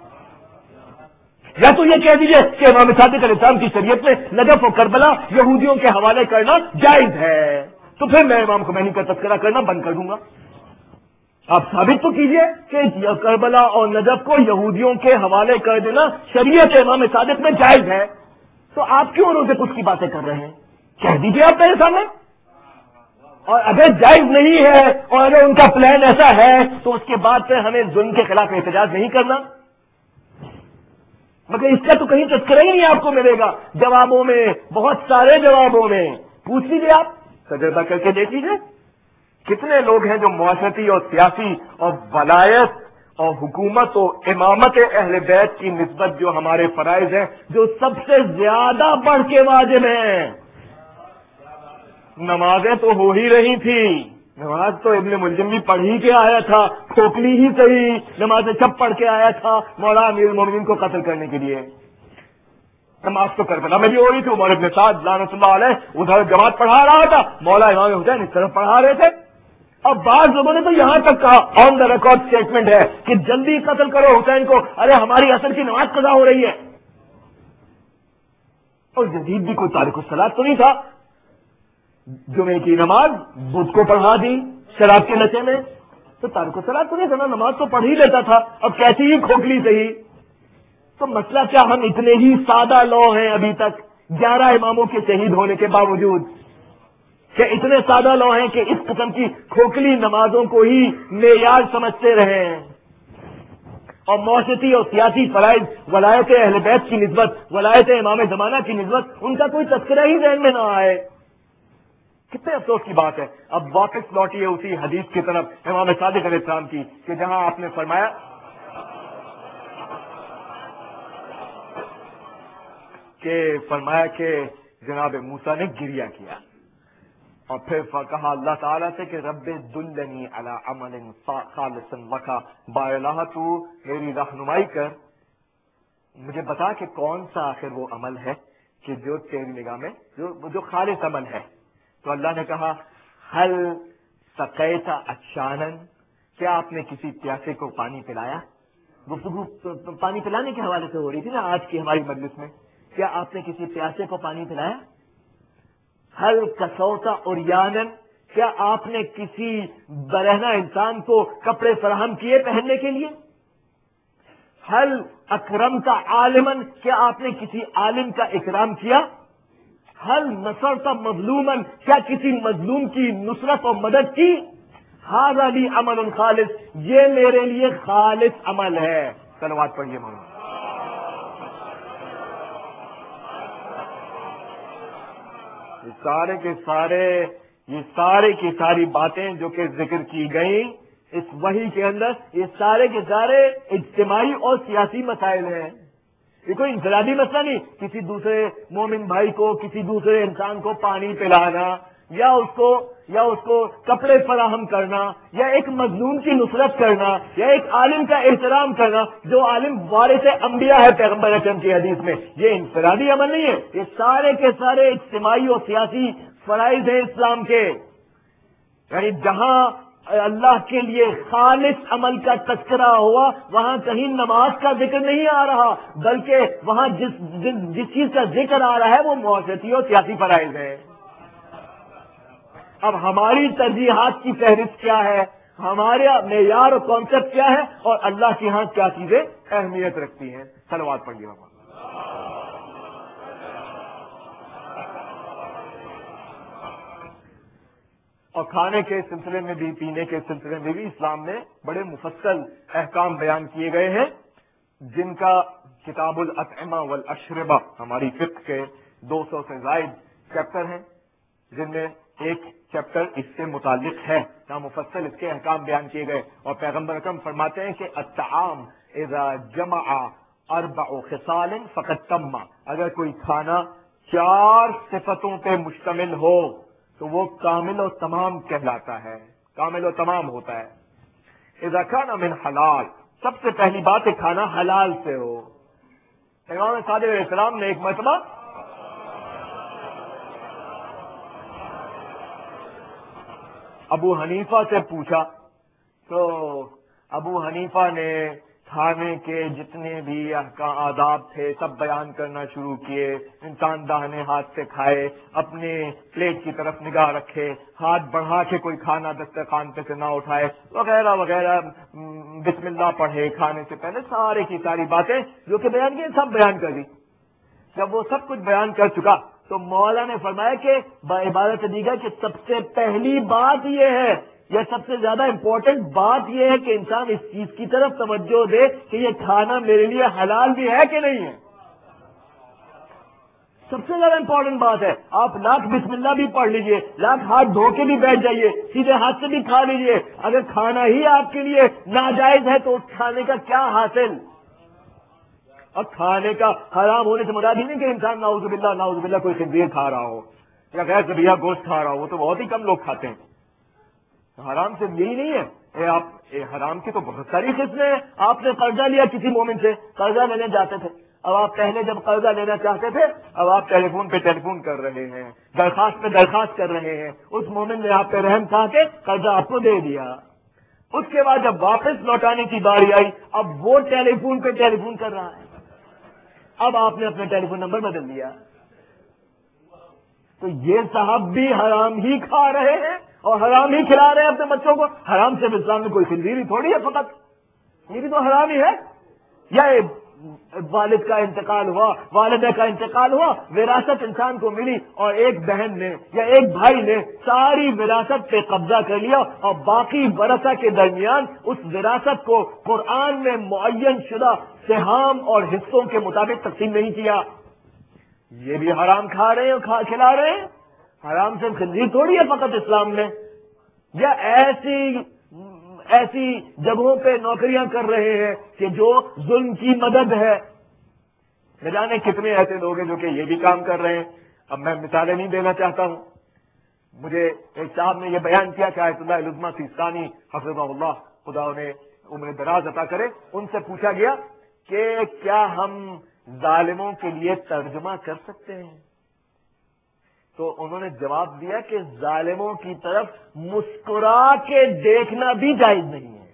B: یا تو یہ کہہ دیجئے کہ امام صادق علیہ السلام کی شریعت میں نجف و کربلا یہودیوں کے حوالے کرنا جائز ہے، تو پھر میں امام خمینی کا تذکرہ کرنا بند کر دوں گا. آپ ثابت تو کیجئے کہ کربلا اور نجف کو یہودیوں کے حوالے کر دینا شریعت امام صادق میں جائز ہے. تو آپ کیوں روزے کچھ کی باتیں کر رہے ہیں؟ کہہ دیجئے آپ میرے سامنے. اور اگر جائز نہیں ہے اور اگر ان کا پلان ایسا ہے تو اس کے بعد پھر ہمیں ظلم کے خلاف احتجاج نہیں کرنا. مگر اس کا تو کہیں تذکرہ ہی نہیں آپ کو ملے گا. جوابوں میں، بہت سارے جوابوں میں پوچھ لیجیے، آپ تجربہ کر کے دیکھ لیجیے کتنے لوگ ہیں جو معاشرتی اور سیاسی اور ولایت اور حکومت و امامت اہل بیت کی نسبت جو ہمارے فرائض ہیں جو سب سے زیادہ بڑھ کے واجب ہیں. نمازیں تو ہو ہی رہی تھی، نماز تو ابن ملجم بھی پڑھ ہی کے آیا تھا، کھوکھلی ہی صحیح نمازیں سب پڑھ کے آیا تھا مولا امیر المومنین کو قتل کرنے کے لیے. نماز تو کربلا میں بھی ہو رہی تھی، عمر ابن سعد لعنت اللہ علیہ ادھر جماعت پڑھا رہا تھا، مولا امام حسین اس طرف پڑھا رہے تھے. اب بعض لوگوں نے تو یہاں تک کہا، آن دا ریکارڈ اسٹیٹمنٹ ہے کہ جلدی قتل کرو حسین کو، ارے ہماری اثر کی نماز قضا ہو رہی ہے. اور یزید بھی کوئی تارک الصلاۃ تو نہیں تھا، جمعے کی نماز بدھ کو پڑھا دی شراب کے نشے میں، تو تارک الصلاۃ تو نہیں تھا، نماز تو پڑھ ہی لیتا تھا. اب کیسی ہی کھوکھلی صحیح. تو مسئلہ کیا ہم اتنے ہی سادہ لو ہیں ابھی تک گیارہ اماموں کے شہید ہونے کے باوجود، کہ اتنے سادہ لو ہیں کہ اس قسم کی کھوکھلی نمازوں کو ہی معیار سمجھتے رہے ہیں. اور معاشرتی اور سیاسی فرائض، ولایت اہل بیت کی نسبت، ولایت امام زمانہ کی نسبت، ان کا کوئی تذکرہ ہی ذہن میں نہ آئے. کتنے افسوس کی بات ہے. اب واپس لوٹیے اسی حدیث کی طرف امام صادق علیہ السلام کی کہ جہاں آپ نے فرمایا کہ فرمایا کہ جناب موسیٰ نے گریہ کیا اور پھر کہا اللہ تعالیٰ سے کہ رب دلنی علی عمل خالص لک باراللہ تو میری رہنمائی کر، مجھے بتا کہ کون سا آخر وہ عمل ہے کہ جو تیری نگاہ میں جو جو خالص عمل ہے. تو اللہ نے کہا حل سقیت عطشانا، کیا آپ نے کسی پیاسے کو پانی پلایا؟ گفتگو پانی پلانے کے حوالے سے ہو رہی تھی نا آج کی ہماری مجلس میں. کیا آپ نے کسی پیاسے کو پانی پلایا؟ حل کسوتا عریانا، کیا آپ نے کسی برہنہ انسان کو کپڑے فراہم کیے پہننے کے لیے؟ حل اکرمتا عالما، کیا آپ نے کسی عالم کا اکرام کیا؟ حل نصرتا مظلوما، کیا کسی مظلوم کی نصرت اور مدد کی؟ ھذا لی عمل خالص، یہ میرے لیے خالص عمل ہے. صلوات پڑھیے مولانا. یہ سارے کے سارے یہ سارے کی ساری باتیں جو کہ ذکر کی گئیں اس وحی کے اندر، یہ سارے کے سارے اجتماعی اور سیاسی مسائل ہیں. یہ کوئی انفرادی مسئلہ نہیں. کسی دوسرے مومن بھائی کو، کسی دوسرے انسان کو پانی پلانا یا اس کو یا اس کو کپڑے فراہم کرنا یا ایک مظلوم کی نصرت کرنا یا ایک عالم کا احترام کرنا جو عالم وارث انبیاء ہے پیغمبر اکرم کی حدیث میں، یہ انفرادی عمل نہیں ہے. یہ سارے کے سارے اجتماعی اور سیاسی فرائض ہیں اسلام کے. یعنی جہاں اللہ کے لیے خالص عمل کا تذکرہ ہوا وہاں کہیں نماز کا ذکر نہیں آ رہا، بلکہ وہاں جس جس چیز کا ذکر آ رہا ہے وہ معاشرتی اور سیاسی فرائض ہے. اب ہماری ترجیحات کی فہرست کیا ہے، ہمارا معیار اور کانسیپٹ کیا ہے، اور اللہ کے ہاں کیا چیزیں اہمیت رکھتی ہیں. صلوات پڑھیے بابا. اور کھانے کے سلسلے میں بھی، پینے کے سلسلے میں بھی اسلام میں بڑے مفصل احکام بیان کیے گئے ہیں، جن کا کتاب الاطعمہ والاشربہ ہماری فقہ کے دو سو سے زائد چیپٹر ہیں، جن میں ایک چیپٹر اس سے متعلق ہے جہاں مفصل اس کے احکام بیان کیے گئے. اور پیغمبر اکرم فرماتے ہیں کہ الطعام اذا جمع اربع خصال فقد تم، اگر کوئی کھانا چار صفتوں پہ مشتمل ہو تو وہ کامل و تمام کہلاتا ہے، کامل و تمام ہوتا ہے. اذا کان من حلال، سب سے پہلی بات ہے کھانا حلال سے ہو. امام صادق علیہ السلام نے ایک مرتبہ ابو حنیفہ سے پوچھا تو ابو حنیفہ نے کھانے کے جتنے بھی احکام آداب تھے سب بیان کرنا شروع کیے. انسان داہنے ہاتھ سے کھائے، اپنے پلیٹ کی طرف نگاہ رکھے، ہاتھ بڑھا کے کوئی کھانا دسترخوان پہ سے نہ اٹھائے، وغیرہ وغیرہ، بسم اللہ پڑھے کھانے سے پہلے. سارے کی ساری باتیں جو کہ بیان کی سب بیان کر دی. جب وہ سب کچھ بیان کر چکا تو مولا نے فرمایا کہ بعبارت دیگر کہ سب سے پہلی بات یہ ہے، یہ سب سے زیادہ امپورٹنٹ بات یہ ہے کہ انسان اس چیز کی طرف توجہ دے کہ یہ کھانا میرے لیے حلال بھی ہے کہ نہیں ہے. سب سے زیادہ امپورٹنٹ بات ہے. آپ لاکھ بسم اللہ بھی پڑھ لیجئے، لاکھ ہاتھ دھو کے بھی بیٹھ جائیے، سیدھے ہاتھ سے بھی کھا لیجئے، اگر کھانا ہی آپ کے لیے ناجائز ہے تو اس کھانے کا کیا حاصل. اور کھانے کا حرام ہونے سے مراد ہی نہیں کہ انسان نعوذ باللہ نعوذ باللہ کوئی خنزیر کھا رہا ہو یا غیر ذبیحہ گوشت کھا رہا ہو، وہ تو بہت ہی کم لوگ کھاتے ہیں. حرام سے یہی نہیں ہے. اے آپ اے حرام کی تو بہت ساری قسمیں ہیں. آپ نے قرضہ لیا کسی مومن سے، قرضہ لینے جاتے تھے، اب آپ پہلے جب قرضہ لینا چاہتے تھے اب آپ ٹیلی فون پہ ٹیلی فون کر رہے ہیں، درخواست پہ درخواست کر رہے ہیں، اس مومن نے آپ پہ رحم کھا کے قرضہ آپ کو دے دیا. اس کے بعد جب واپس لوٹانے کی باری آئی اب وہ ٹیلی فون پہ ٹیلی فون کر رہا ہے، اب آپ نے اپنا ٹیلی فون نمبر بدل دیا. تو یہ صاحب بھی حرام ہی کھا رہے ہیں اور حرام ہی کھلا رہے ہیں اپنے بچوں کو. حرام سے اسلام میں کوئی خنزیری تھوڑی ہے فقط، یہ بھی تو حرام ہی ہے. یا والد کا انتقال ہوا، والدہ کا انتقال ہوا، وراثت انسان کو ملی اور ایک بہن نے یا ایک بھائی نے ساری وراثت پہ قبضہ کر لیا اور باقی ورثہ کے درمیان اس وراثت کو قرآن میں معین شدہ سہام اور حصوں کے مطابق تقسیم نہیں کیا. یہ بھی حرام کھا رہے ہیں اور کھلا رہے ہیں. حرام سے خنزیر تھوڑی ہے فقط اسلام میں، یا ایسی ایسی جگہوں پہ نوکریاں کر رہے ہیں کہ جو ظلم کی مدد ہے. نہ جانے کتنے ایسے لوگ ہیں جو کہ یہ بھی کام کر رہے ہیں. اب میں مثالیں نہیں دینا چاہتا ہوں. مجھے ایک صاحب نے یہ بیان کیا کہ آیت اللہ العظمی سیستانی حفظہ اللہ، خدا انہیں عمر دراز عطا کرے، ان سے پوچھا گیا کہ کیا ہم ظالموں کے لیے ترجمہ کر سکتے ہیں؟ تو انہوں نے جواب دیا کہ ظالموں کی طرف مسکرا کے دیکھنا بھی جائز نہیں ہے.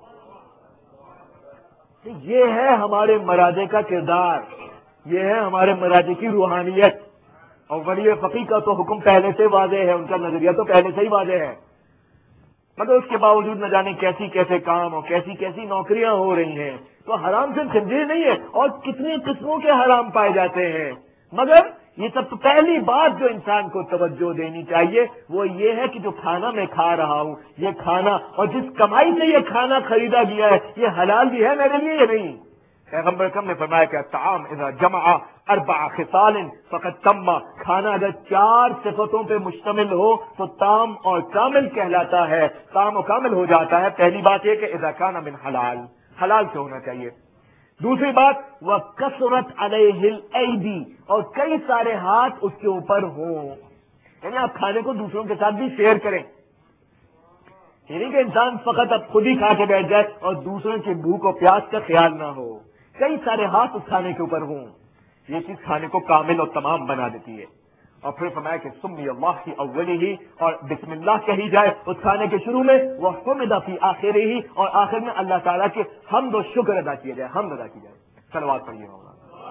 B: یہ ہے ہمارے مراجع کا کردار، یہ ہے ہمارے مراجع کی روحانیت. اور ولی فقیہ کا تو حکم پہلے سے واضح ہے، ان کا نظریہ تو پہلے سے ہی واضح ہے، مگر اس کے باوجود نہ جانے کیسی کیسے کام اور کیسی کیسی نوکریاں ہو رہی ہیں. تو حرام صرف خنزیر نہیں ہے، اور کتنی قسموں کے حرام پائے جاتے ہیں. مگر یہ سب تو پہلی بات جو انسان کو توجہ دینی چاہیے وہ یہ ہے کہ جو کھانا میں کھا رہا ہوں، یہ کھانا اور جس کمائی سے یہ کھانا خریدا گیا ہے، یہ حلال بھی ہے میرے لیے یا نہیں. پیغمبر اکرم نے فرمایا کہ الطعام اذا جمع اربع خصال فقد تم، کھانا اگر چار صفتوں پہ مشتمل ہو تو تام اور کامل کہلاتا ہے، تام اور کامل ہو جاتا ہے. پہلی بات یہ کہ اذا کان من حلال، حلال سے ہونا چاہیے. دوسری بات وَكَثُرَتْ عَلَيْهِ الْأَيْدِي، اور کئی سارے ہاتھ اس کے اوپر ہوں. یعنی آپ کھانے کو دوسروں کے ساتھ بھی شیئر کریں، یہ نہیں کہ انسان فقط اب خود ہی کھا کے بیٹھ جائے اور دوسروں کی بھوک اور پیاس کا خیال نہ ہو. کئی سارے ہاتھ اس کھانے کے اوپر ہوں. یہ چیز کھانے کو کامل اور تمام بنا دیتی ہے. اور پھر فرمایا کہ سمی اللہ کی اولی ہی، اور بسم اللہ کہی جائے اس کھانے کے شروع میں، وہ حمد فی آخر ہی، اور آخر میں اللہ تعالیٰ کے حمد و شکر ادا کیا جائے، حمد ادا کی جائے. صلوات پڑھیے ہوگا.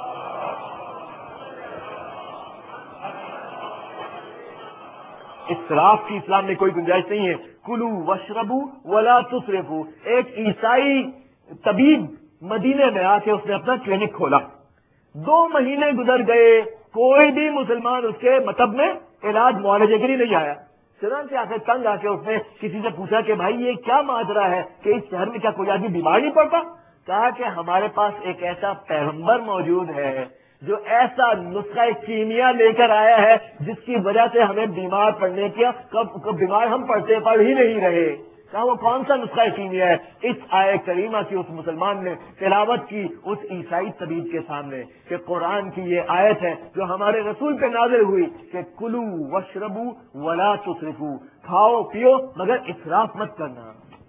B: اسراف کی اسلام میں کوئی گنجائش نہیں ہے. کلو وشربو ولا تسرفو. ایک عیسائی طبیب مدینے میں آ کے اس نے اپنا کلینک کھولا. دو مہینے گزر گئے، کوئی بھی مسلمان اس کے مطلب میں علاج معالجے کے لیے نہیں آیا. چنانچہ آ کے تنگ آ کے اس نے کسی سے پوچھا کہ بھائی یہ کیا ماجرا ہے کہ اس شہر میں کیا کوئی آدمی بیمار نہیں پڑتا؟ کہا کہ ہمارے پاس ایک ایسا پیغمبر موجود ہے جو ایسا نسخہ کیمیا لے کر آیا ہے جس کی وجہ سے ہمیں بیمار پڑنے کیا کب کب بیمار ہم پڑتے پڑ ہی نہیں رہے. کہا وہ کون سا نسخہ کیمیا ہے؟ اس آیت کریمہ کی اس مسلمان نے تلاوت کی اس عیسائی طبیب کے سامنے کہ قرآن کی یہ آیت ہے جو ہمارے رسول پہ نازل ہوئی کہ کلو وشربو ولا تسرفو، کھاؤ پیو مگر اسراف مت کرنا.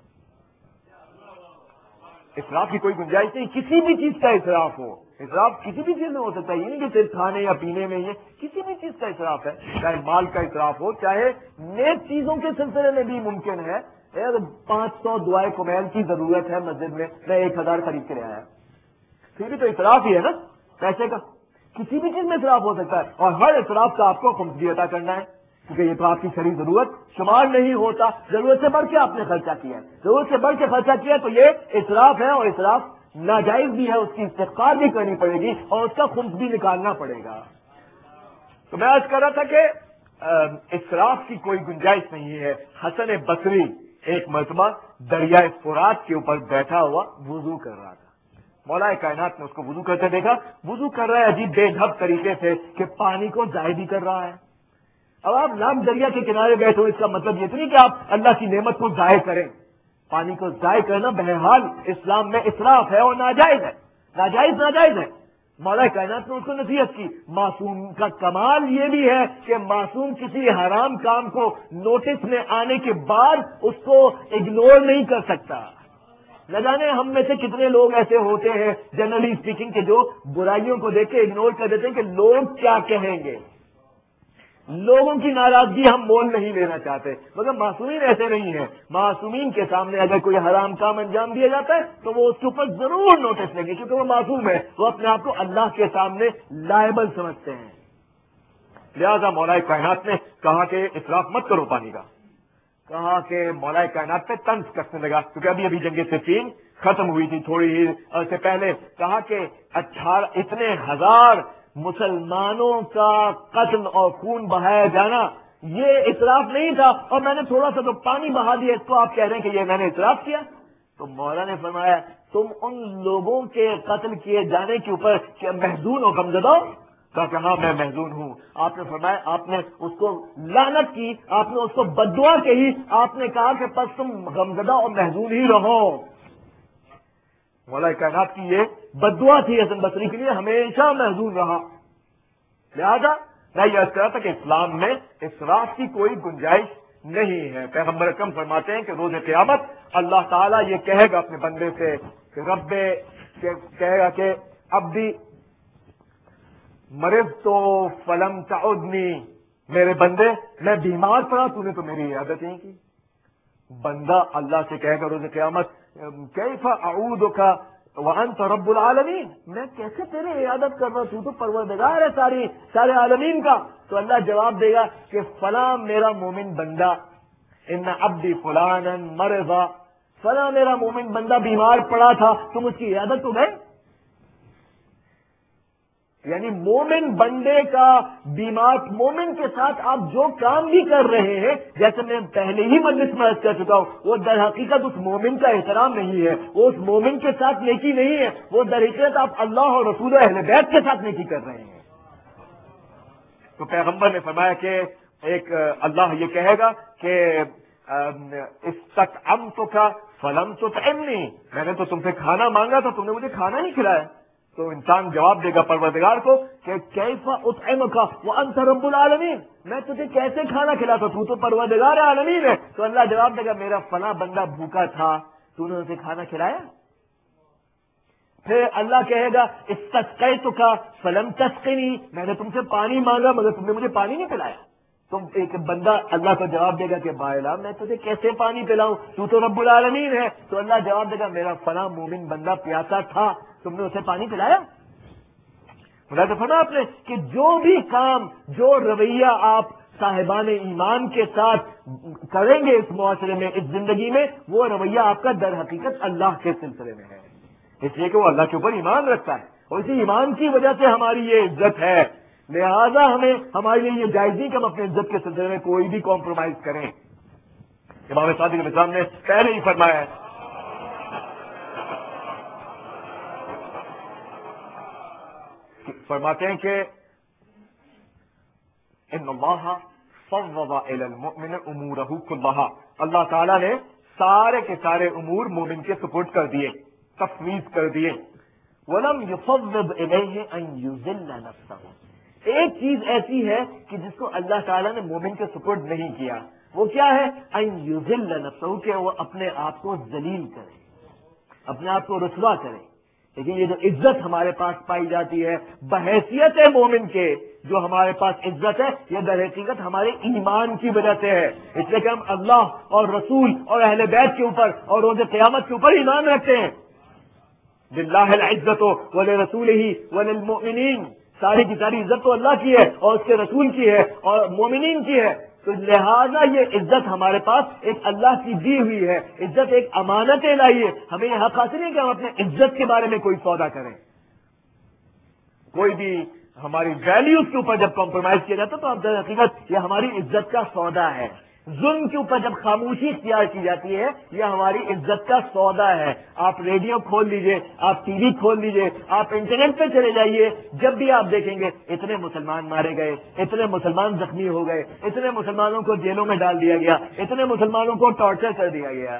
B: اسراف کی کوئی گنجائش نہیں، کسی بھی چیز کا اسراف ہو. اسراف کسی بھی چیز میں ہو سکتا ہے، یہ نہیں کہ صرف کھانے یا پینے میں، یہ کسی بھی چیز کا اسراف ہے. چاہے مال کا اسراف ہو، چاہے نیک چیزوں کے سلسلے میں بھی ممکن ہے. پانچ سو دعائے کمیل کی ضرورت ہے مسجد میں، میں ایک ہزار خرید کے لے آیا، پھر بھی تو اسراف ہی ہے نا پیسے کا. کسی بھی چیز میں اسراف ہو سکتا ہے، اور ہر اسراف کا آپ کو خمس بھی عطا کرنا ہے کیونکہ یہ تو آپ کی شرعی ضرورت شمار نہیں ہوتا. ضرورت سے بڑھ کے آپ نے خرچہ کیا ہے، ضرورت سے بڑھ کے خرچہ کیا تو یہ اسراف ہے، اور اسراف ناجائز بھی ہے. اس کی استغفار بھی کرنی پڑے گی اور اس کا خمس بھی نکالنا پڑے گا. تو میں عرض کر رہا تھا کہ اسراف کی کوئی گنجائش نہیں ہے. حسن بصری ایک مرتبہ دریائے فرات کے اوپر بیٹھا ہوا وضو کر رہا تھا. مولا کائنات نے اس کو وضو کرتے دیکھا. وضو کر رہا ہے عجیب بے ڈھب طریقے سے کہ پانی کو ضائع بھی کر رہا ہے. اب آپ نام دریا کے کنارے بیٹھے ہو، اس کا مطلب یہ تو نہیں کہ آپ اللہ کی نعمت کو ضائع کریں. پانی کو ضائع کرنا بہرحال اسلام میں اسراف ہے اور ناجائز ہے، ناجائز ناجائز ہے. مولا کائنات نے اس کو نصیحت کی. معصوم کا کمال یہ بھی ہے کہ معصوم کسی حرام کام کو نوٹس میں آنے کے بعد اس کو اگنور نہیں کر سکتا. نہ جانے ہم میں سے کتنے لوگ ایسے ہوتے ہیں جنرلی اسپیکنگ کے جو برائیوں کو دیکھ کے اگنور کر دیتے ہیں کہ لوگ کیا کہیں گے. لوگوں کی ناراضگی ہم مول نہیں لینا چاہتے، مگر معصومین ایسے نہیں ہیں. معصومین کے سامنے اگر کوئی حرام کام انجام دیا جاتا ہے تو وہ اس کے اوپر ضرور نوٹس لیں گے کیونکہ وہ معصوم ہے، وہ اپنے آپ کو اللہ کے سامنے لائبل سمجھتے ہیں. لہذا مولا کائنات نے کہا کہ اسراف مت کرو پانی کا. کہا کہ مولا کائنات پہ طنز کسنے لگا کیونکہ ابھی ابھی جنگ صفین ختم ہوئی تھی تھوڑی ہی سے پہلے. کہا کہ اٹھارہ اتنے ہزار مسلمانوں کا قتل اور خون بہایا جانا یہ اسراف نہیں تھا، اور میں نے تھوڑا سا تو پانی بہا دیا، اس کو آپ کہہ رہے ہیں کہ یہ میں نے اسراف کیا. تو مولا نے فرمایا تم ان لوگوں کے قتل کیے جانے کے اوپر کیا محزون و غمزدہ ہو؟ کہا کہ ہاں میں محزون ہوں. آپ نے فرمایا آپ نے اس کو لعنت کی, آپ نے اس کو بددعا کہی, آپ نے کہا کہ پس تم غمزدہ اور محزون ہی رہو. مولا کائنات کی یہ بددعا تھی حسن بصری کے لیے, ہمیشہ محزون رہا. لہذا میں یہ عرض کر رہا تھا کہ اسلام میں اسراف کی کوئی گنجائش نہیں ہے. پیغمبر اکرم فرماتے ہیں کہ روز قیامت اللہ تعالیٰ یہ کہے گا اپنے بندے سے کہ رب کہے گا کہ اب بھی مرض تو فلم تعودنی, میرے بندے میں بیمار پڑا تو نے تو میری عیادت نہیں کی. بندہ اللہ سے کہے گا روز قیامت کیف اعودک وانت رب العالمین, میں کیسے تیرے عیادت کر رہا ہوں, تو تو پروردگار ہے ساری سارے عالمین کا. تو اللہ جواب دے گا کہ فلاں میرا مومن بندہ, ان عبدی فلانا مرضا, فلاں میرا مومن بندہ بیمار پڑا تھا, تم اس کی عیادت تو گئے. یعنی مومن بندے کا بیمار مومن کے ساتھ آپ جو کام بھی کر رہے ہیں, جیسے میں پہلے ہی مجلس میں عرض کر چکا ہوں, وہ در حقیقت اس مومن کا احترام نہیں ہے, وہ اس مومن کے ساتھ نیکی نہیں ہے, وہ در حقیقت آپ اللہ اور رسول اہل بیت کے ساتھ نیکی کر رہے ہیں. تو پیغمبر نے فرمایا کہ ایک اللہ یہ کہے گا کہ استطعمتک فلم تطعمنی, میں نے تو تم سے کھانا مانگا تھا, تم نے مجھے کھانا نہیں کھلایا. تو انسان جواب دے گا پروردگار کو کہ کیف اطعمک وانت رب العالمین, میں تجھے کیسے کھانا کھلاتا, تو تو پروردگار عالمین ہے. تو اللہ جواب دے گا میرا فلاں بندہ بھوکا تھا, تو نے اسے کھانا کھلایا. پھر اللہ کہے گا استسقیتک فلم تسقنی, میں نے تم سے پانی مانگا مگر تم نے مجھے پانی نہیں پلایا. تم ایک بندہ اللہ کو جواب دے گا کہ بالا میں تجھے کیسے پانی پلاؤں, تو تو رب العالمین ہے. تو اللہ جواب دے گا میرا فلاں مومن بندہ پیاسا تھا, تم نے اسے پانی پلایا. ملاحظہ فرمایا آپ نے کہ جو بھی کام, جو رویہ آپ صاحبان ایمان کے ساتھ کریں گے اس معاشرے میں, اس زندگی میں, وہ رویہ آپ کا در حقیقت اللہ کے سلسلے میں ہے, اس لیے کہ وہ اللہ کے اوپر ایمان رکھتا ہے, اور اسی ایمان کی وجہ سے ہماری یہ عزت ہے. لہذا ہمیں ہمارے لیے یہ جائز نہیں کہ ہم اپنے عزت کے سلسلے میں کوئی بھی کمپرومائز کریں. امام صادق علیہ السلام نے پہلے ہی فرمایا ہے فرماتے ہیں کہ ان اللہ فوض الی المؤمن امورہ کلہا, اللہ تعالیٰ نے سارے کے سارے امور مومن کے سپورٹ کر دیے, تفویض کر دیے. ولم یفوض الیہ ان یذل نفسہ, ایک چیز ایسی ہے کہ جس کو اللہ تعالیٰ نے مومن کے سپورٹ نہیں کیا, وہ کیا ہے؟ ان یذل نفسہ, کہ وہ اپنے آپ کو ذلیل کرے, اپنے آپ کو رسوا کرے. لیکن یہ جو عزت ہمارے پاس پائی جاتی ہے بحیثیت مومن کے, جو ہمارے پاس عزت ہے, یہ در حقیقت ہمارے ایمان کی وجہ سے ہے. اس لیے کہ ہم اللہ اور رسول اور اہل بیت کے اوپر اور روز قیامت کے اوپر ایمان رکھتے ہیں. للہ العزت ولرسولہ وللمؤمنین, ساری کی ساری عزت تو اللہ کی ہے اور اس کے رسول کی ہے اور مومنین کی ہے. تو لہذا یہ عزت ہمارے پاس ایک اللہ کی دی ہوئی ہے, عزت ایک امانت الہی ہے. ہمیں یہ حق حاصل نہیں کہ ہم اپنے عزت کے بارے میں کوئی سودا کریں. کوئی بھی ہماری ویلیوز کے اوپر جب کمپرومائز کیا جاتا تو اب در حقیقت یہ ہماری عزت کا سودا ہے. ظلم کے اوپر جب خاموشی اختیار کی جاتی ہے یہ ہماری عزت کا سودا ہے. آپ ریڈیو کھول لیجئے, آپ ٹی وی کھول لیجئے, آپ انٹرنیٹ پہ چلے جائیے, جب بھی آپ دیکھیں گے اتنے مسلمان مارے گئے, اتنے مسلمان زخمی ہو گئے, اتنے مسلمانوں کو جیلوں میں ڈال دیا گیا, اتنے مسلمانوں کو ٹارچر کر دیا گیا.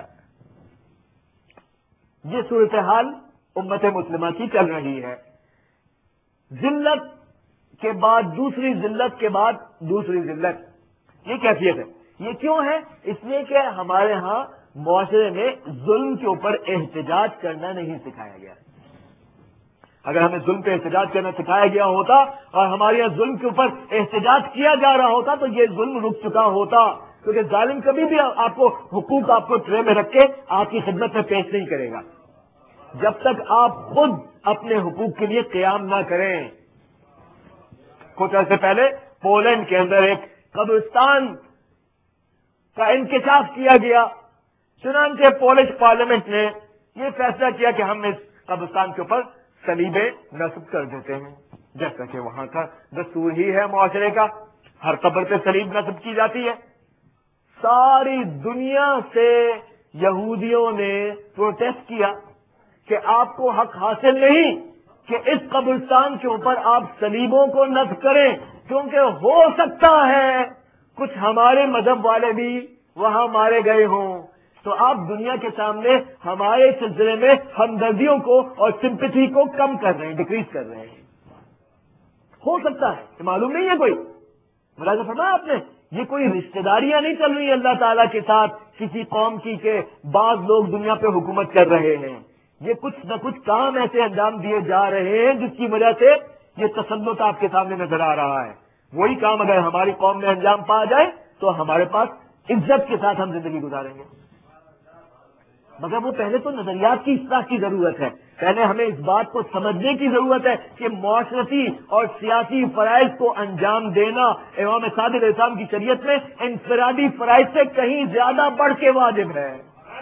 B: یہ صورتحال امت مسلمہ کی چل رہی ہے. ذلت کے بعد دوسری ذلت کے بعد دوسری ذلت, یہ کیفیت ہے. یہ کیوں ہے؟ اس لیے کہ ہمارے ہاں معاشرے میں ظلم کے اوپر احتجاج کرنا نہیں سکھایا گیا. اگر ہمیں ظلم پہ احتجاج کرنا سکھایا گیا ہوتا اور ہمارے یہاں ظلم کے اوپر احتجاج کیا جا رہا ہوتا تو یہ ظلم رک چکا ہوتا. کیونکہ ظالم کبھی بھی آپ کو حقوق آپ کو ٹرے میں رکھ کے آپ کی خدمت میں پیش نہیں کرے گا جب تک آپ خود اپنے حقوق کے لیے قیام نہ کریں. کچھ عرصے پہلے پولینڈ کے اندر ایک قبرستان کا انکشاف کیا گیا. چنانچہ پولش پارلیمنٹ نے یہ فیصلہ کیا کہ ہم اس قبرستان کے اوپر صلیبیں نصب کر دیتے ہیں, جیسا کہ وہاں کا دستور ہی ہے معاشرے کا, ہر قبر پہ صلیب نصب کی جاتی ہے. ساری دنیا سے یہودیوں نے پروٹیسٹ کیا کہ آپ کو حق حاصل نہیں کہ اس قبرستان کے اوپر آپ سلیبوں کو نصب کریں، کیونکہ ہو سکتا ہے کچھ ہمارے مذہب والے بھی وہاں مارے گئے ہوں، تو آپ دنیا کے سامنے ہمارے سلسلے میں ہمدردیوں کو اور سمپتھی کو کم کر رہے ہیں، ڈکریز کر رہے ہیں۔ ہو سکتا ہے کہ معلوم نہیں ہے، کوئی ملاحظہ فرمایا آپ نے، یہ کوئی رشتہ داریاں نہیں چل رہی اللہ تعالیٰ کے ساتھ کسی قوم کی کہ بعض لوگ دنیا پہ حکومت کر رہے ہیں، یہ کچھ نہ کچھ کام ایسے انجام دیے جا رہے ہیں جس کی وجہ سے یہ تسلط آپ کے سامنے نظر آ رہا ہے۔ وہی کام اگر ہماری قوم میں انجام پا جائے تو ہمارے پاس عزت کے ساتھ ہم زندگی گزاریں گے، مگر وہ پہلے تو نظریات کی اصلاح کی ضرورت ہے، پہلے ہمیں اس بات کو سمجھنے کی ضرورت ہے کہ معاشرتی اور سیاسی فرائض کو انجام دینا امام صادق علیہ السلام کی شریعت میں انفرادی فرائض سے کہیں زیادہ بڑھ کے واجب ہے۔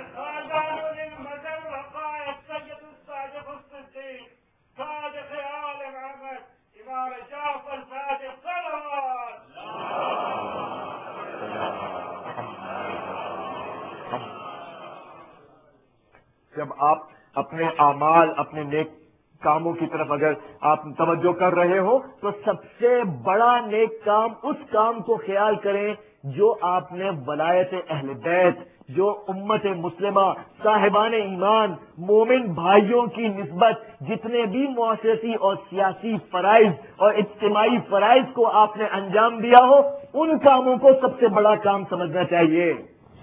A: جب آپ اپنے اعمال، اپنے نیک کاموں کی طرف اگر آپ توجہ کر رہے ہو
B: تو سب سے بڑا نیک کام اس کام کو خیال کریں جو آپ نے ولایت اہل بیت، جو امت مسلمہ، صاحبان ایمان، مومن بھائیوں کی نسبت جتنے بھی معاشرتی اور سیاسی فرائض اور اجتماعی فرائض کو آپ نے انجام دیا ہو، ان کاموں کو سب سے بڑا کام سمجھنا چاہیے۔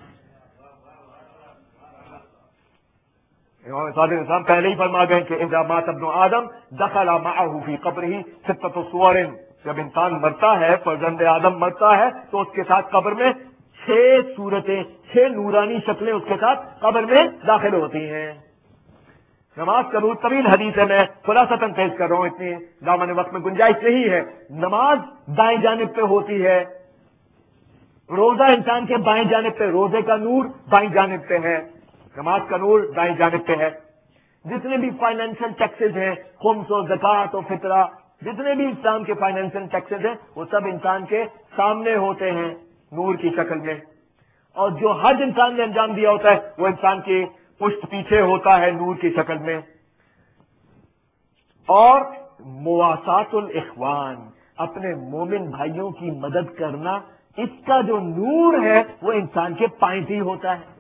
A: امام صادق علیہ السلام پہلے ہی فرما گئے کہ اذا مات ابن آدم دخل معه في قبره ستة صور، جب انسان مرتا ہے، فرزند آدم مرتا ہے تو اس کے ساتھ قبر میں
B: چھ صورتیں، چھ نورانی شکلیں اس کے ساتھ قبر میں داخل ہوتی ہیں۔
A: نماز کا بہت طویل حدیث ہے، میں خلاصتاً پیش کر رہا ہوں، اتنی دامن وقت میں گنجائش نہیں ہے۔
B: نماز دائیں جانب پہ ہوتی ہے، روزہ انسان کے بائیں جانب پہ، روزے کا نور بائیں جانب پہ ہے،
A: نماز کا نور دائیں جانب پہ ہے۔
B: جتنے بھی فائنینشل ٹیکسز ہیں، خمس و زکوٰۃ و فطرہ، جتنے بھی اسلام کے فائنینشل ٹیکسز ہیں وہ سب انسان کے سامنے ہوتے ہیں
A: نور کی شکل میں،
B: اور جو حج انسان نے انجام دیا ہوتا ہے وہ انسان کی
A: پشت پیچھے ہوتا ہے نور کی شکل میں۔
B: اور مواسات الاخوان، اپنے مومن بھائیوں کی مدد کرنا، اس کا جو نور ہے وہ انسان کے پائیں ہی ہوتا ہے۔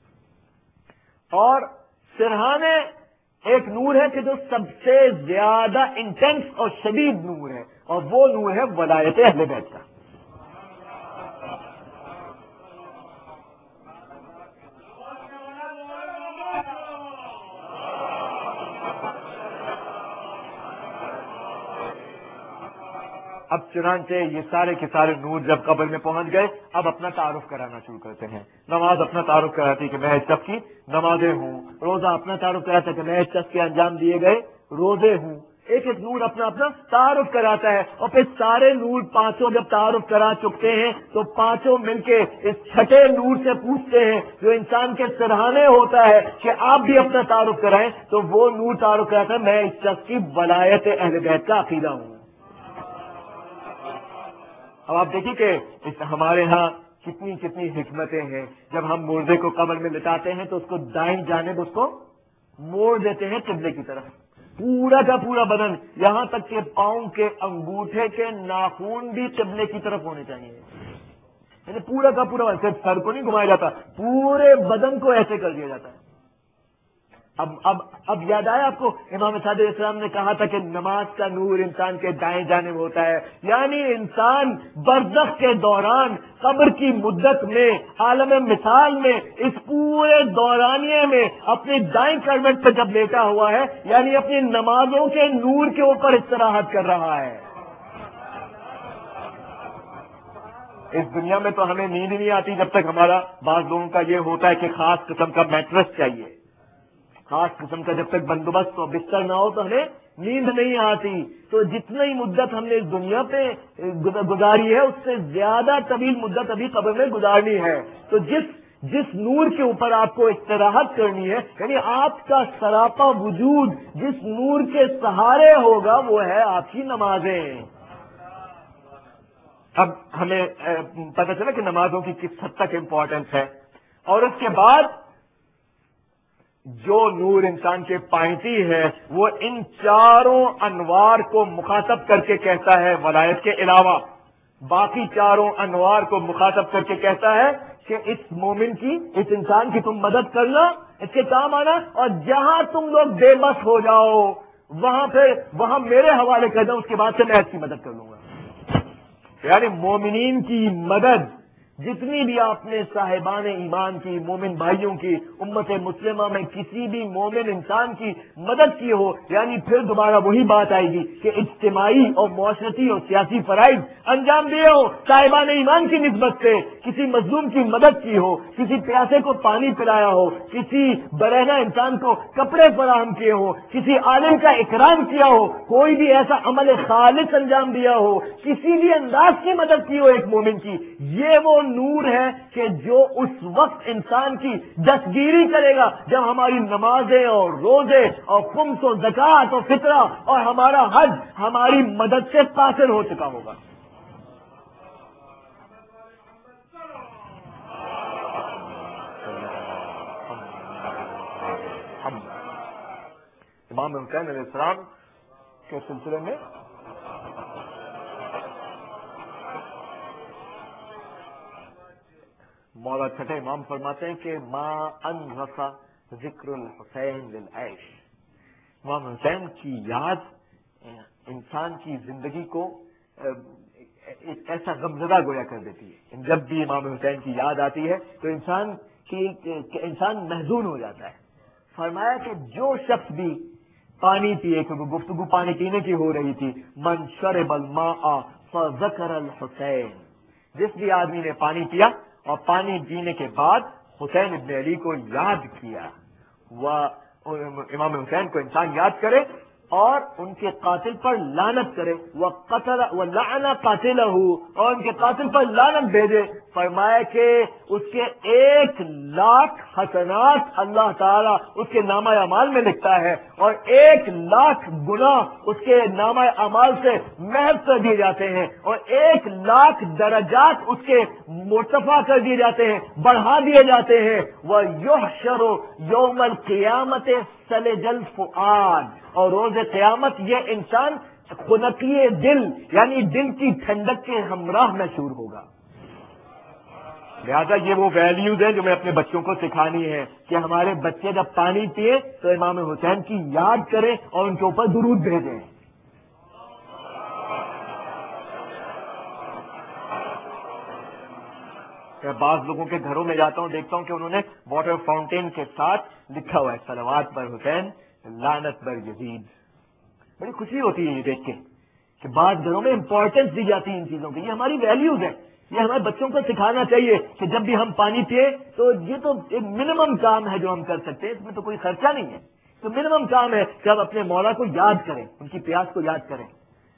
B: اور سرہانے ایک نور ہے کہ جو سب سے زیادہ انٹینس اور شدید نور ہے، اور وہ نور ہے ولایت اہل بیت کا۔
A: اب چنانچہ یہ سارے کے سارے نور جب قبر میں پہنچ گئے، اب اپنا تعارف کرانا شروع کرتے ہیں۔ نماز اپنا تعارف کراتی کہ میں اس شخص کی نمازیں ہوں،
B: روزہ اپنا تعارف کراتا ہے کہ میں اس شخص کے انجام دیے گئے روزے ہوں۔ ایک ایک نور اپنا اپنا تعارف کراتا ہے، اور پھر سارے نور پانچوں جب تعارف کرا چکتے ہیں تو پانچوں مل کے اس چھٹے نور سے پوچھتے ہیں جو انسان کے سرہانے ہوتا ہے کہ آپ بھی اپنا تعارف کرائیں، تو وہ نور تعارف کراتا ہے میں اس شخص کی ولایت اہل بیت کا عقیدہ ہوں۔
A: اب آپ دیکھیے کہ اس ہمارے ہاں کتنی کتنی حکمتیں ہیں۔ جب ہم مردے کو قبر میں لٹاتے ہیں تو اس کو دائیں جانب اس کو موڑ دیتے ہیں قبلے کی طرف، پورا کا پورا بدن، یہاں تک کہ پاؤں کے انگوٹھے کے ناخون بھی قبلے کی طرف ہونے چاہیے، یعنی پورا کا پورا، صرف سر کو نہیں گھمایا جاتا، پورے بدن کو ایسے کر دیا جاتا ہے۔ اب اب اب یاد آیا آپ کو امام صادق علیہ السلام نے کہا تھا کہ نماز کا نور انسان کے دائیں جانب ہوتا ہے، یعنی انسان برزخ کے دوران، قبر کی مدت میں، عالم مثال میں، اس پورے دورانیے میں اپنی دائیں کروٹ پہ جب لیٹا ہوا ہے، یعنی اپنی نمازوں کے نور کے اوپر استراحت کر رہا ہے۔ اس دنیا میں تو ہمیں نیند نہیں آتی جب تک ہمارا، بعض لوگوں کا یہ ہوتا ہے کہ خاص قسم کا میٹرس چاہیے، خاص قسم کا جب تک بندوبست اور بستر نہ ہو تو ہمیں نیند نہیں آتی۔ تو جتنی مدت ہم نے اس دنیا پہ گزاری ہے اس سے زیادہ طویل مدت ابھی قبر میں گزارنی ہے۔ تو جس جس نور کے اوپر آپ کو استراحت کرنی ہے، یعنی آپ کا سراپا وجود جس نور کے سہارے ہوگا وہ ہے آپ کی نمازیں۔ اب ہمیں پتہ چلا کہ نمازوں کی کس حد تک امپورٹنس ہے، اور اس کے بعد
B: جو نور انسان کے پائنتی ہے وہ ان چاروں انوار کو مخاطب کر کے کہتا ہے ولایت کے علاوہ، باقی چاروں انوار کو مخاطب کر کے کہتا ہے کہ اس مومن کی، اس انسان کی تم مدد کرنا، اس کے کام آنا، اور جہاں تم لوگ بے بس ہو جاؤ وہاں پہ وہاں میرے حوالے کر دو، اس کے بعد سے میں اس کی مدد کر لوں گا۔ یعنی مومنین کی مدد جتنی بھی آپ نے صاحبان ایمان کی، مومن بھائیوں کی، امت مسلمہ میں کسی بھی مومن انسان کی مدد کی ہو، یعنی پھر دوبارہ وہی بات آئے گی کہ اجتماعی اور معاشرتی اور سیاسی فرائض انجام دیے ہو، صاحبان ایمان کی نسبت سے کسی مظلوم کی مدد کی ہو، کسی پیاسے کو پانی پلایا ہو، کسی برہنہ انسان کو کپڑے فراہم کیے ہو، کسی عالم کا اکرام کیا ہو، کوئی بھی ایسا عمل خالص انجام دیا ہو، کسی بھی انداز کی مدد کی ہو ایک مومن کی، یہ وہ نور ہے کہ جو اس وقت انسان کی دستگیری کرے گا جب ہماری نمازیں اور روزے اور خمس و زکوٰۃ اور فطرہ اور ہمارا حج ہماری مدد سے قاصر ہو چکا ہوگا۔ امام حسین علیہ السلام کے سلسلے میں مولا چھٹے امام فرماتے ہیں کہ ما انغص ذکر الحسین للعیش، امام حسین کی یاد انسان کی زندگی کو ایک ایسا غمزدہ گویا کر دیتی ہے۔ جب بھی امام حسین کی یاد آتی ہے تو انسان کی انسان محزون ہو جاتا ہے۔ فرمایا کہ جو شخص بھی پانی پیے، کیونکہ گفتگو پانی پینے کی ہو رہی تھی، من شرب الماء فذکر الحسین، جس بھی آدمی نے پانی پیا اور پانی پینے کے بعد حسین ابن علی کو یاد کیا، وہ امام حسین کو انسان یاد کرے اور ان کے قاتل پر لعنت کرے، وہ قتل وہ لعن قاتلہ، اور ان کے قاتل پر لعنت بھیجے، فرمایا کہ اس کے ایک لاکھ حسنات اللہ تعالیٰ اس کے نامہ اعمال میں لکھتا ہے، اور ایک لاکھ گناہ اس کے نامہ اعمال سے محو کر دیے جاتے ہیں، اور ایک لاکھ درجات اس کے مرتفع کر دیے جاتے ہیں، بڑھا دیے جاتے ہیں۔ وَيُحْشَرُ يَوْمَ الْقِيَامَةِ سَلِجَ الْفُؤَادِ، اور روز قیامت یہ انسان خنقی دل یعنی دل کی ٹھنڈک کے ہمراہ محشور ہوگا۔ لہذا یہ وہ ویلیوز ہیں جو میں اپنے بچوں کو سکھانی ہے کہ ہمارے بچے جب پانی پیے تو امام حسین کی یاد کریں اور ان کے اوپر درود بھیجیں۔ میں بعض لوگوں کے گھروں میں جاتا ہوں، دیکھتا ہوں کہ انہوں نے واٹر فاؤنٹین کے ساتھ لکھا ہوا ہے صلوات پر حسین لعنت بر یزید۔ بڑی خوشی ہوتی ہے یہ دیکھ کے کہ بعض گھروں میں امپورٹنس دی جاتی ہے ان چیزوں کی۔ یہ ہماری ویلیوز ہے، یہ ہمارے بچوں کو سکھانا چاہیے کہ جب بھی ہم پانی پیے تو یہ تو ایک منیمم کام ہے جو ہم کر سکتے ہیں، اس میں تو کوئی خرچہ نہیں ہے، تو منیمم کام ہے کہ ہم اپنے مولا کو یاد کریں، ان کی پیاس کو یاد کریں۔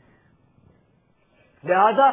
B: لہذا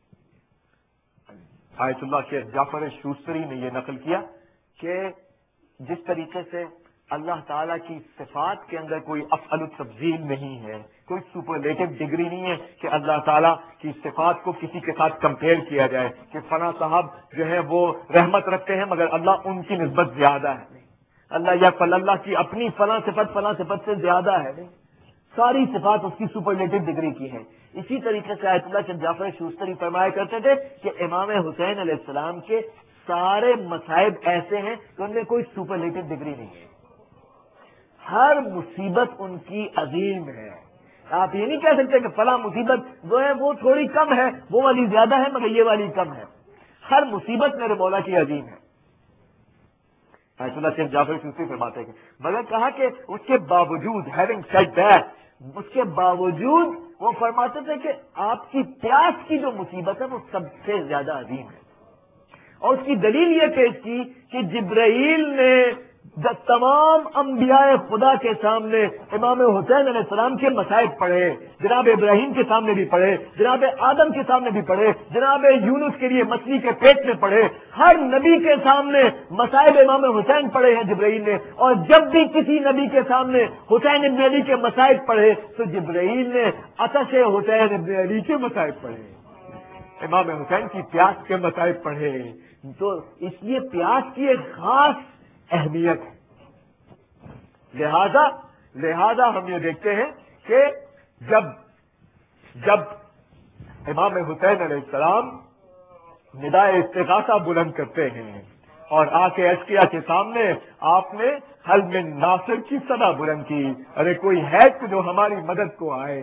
B: آیت اللہ شیخ جعفر شوستری نے یہ نقل کیا کہ جس طریقے سے اللہ تعالیٰ کی صفات کے اندر کوئی افعل التفضیل نہیں ہے، کوئی سپرلیٹو ڈگری نہیں ہے کہ اللہ تعالیٰ کی صفات کو کسی کے ساتھ کمپیئر کیا جائے کہ فلاں صاحب جو ہے وہ رحمت رکھتے ہیں مگر اللہ ان کی نسبت زیادہ ہے، نہیں، اللہ یا فل اللہ کی اپنی فلاں صفت فلاں صفت سے زیادہ ہے، نہیں، ساری صفات اس کی سپرلیٹو ڈگری کی ہے۔ اسی طریقے سے آیت اللہ شیخ جعفر شوستری فرمایا کرتے تھے کہ امام حسین علیہ السلام کے سارے مصائب ایسے ہیں کہ ان میں کوئی سپرلیٹو ڈگری نہیں ہے، ہر مصیبت ان کی عظیم ہے۔ آپ یہ نہیں کہہ سکتے کہ فلاں مصیبت جو ہے وہ تھوڑی کم ہے، وہ والی زیادہ ہے مگر یہ والی کم ہے، ہر مصیبت میرے مولا کی عظیم ہے۔ آیت اللہ شیخ جعفر شوستری فرماتے ہیں مگر کہا کہ اس کے باوجود having said that، اس کے باوجود وہ فرماتے تھے کہ آپ کی پیاس کی جو مصیبت ہے وہ سب سے زیادہ عظیم ہے، اور اس کی دلیل یہ پیش کی کہ جبرائیل نے تمام انبیاء خدا کے سامنے امام حسین علیہ السلام کے مصائب پڑھے، جناب ابراہیم کے سامنے بھی پڑھے، جناب آدم کے سامنے بھی پڑھے، جناب یونس کے لیے مچھلی کے پیٹ میں پڑھے، ہر نبی کے سامنے مصائب امام حسین پڑھے ہیں جبرائیل نے، اور جب بھی کسی نبی کے سامنے حسین ابن علی کے مصائب پڑھے تو جبرائیل نے عطش حسین ابن علی کے مصائب پڑھے، امام حسین کی پیاس کے مصائب پڑھے۔ تو اس لیے پیاس کی ایک خاص اہمیت ہے۔ لہذا لہذا ہم یہ دیکھتے ہیں کہ جب جب امام حسین علیہ السلام ندائے استغاثہ بلند کرتے ہیں اور آ کے اشکیا کے سامنے آپ نے حل من ناصر کی صدا بلند کی، ارے کوئی ہے کہ جو ہماری مدد کو آئے،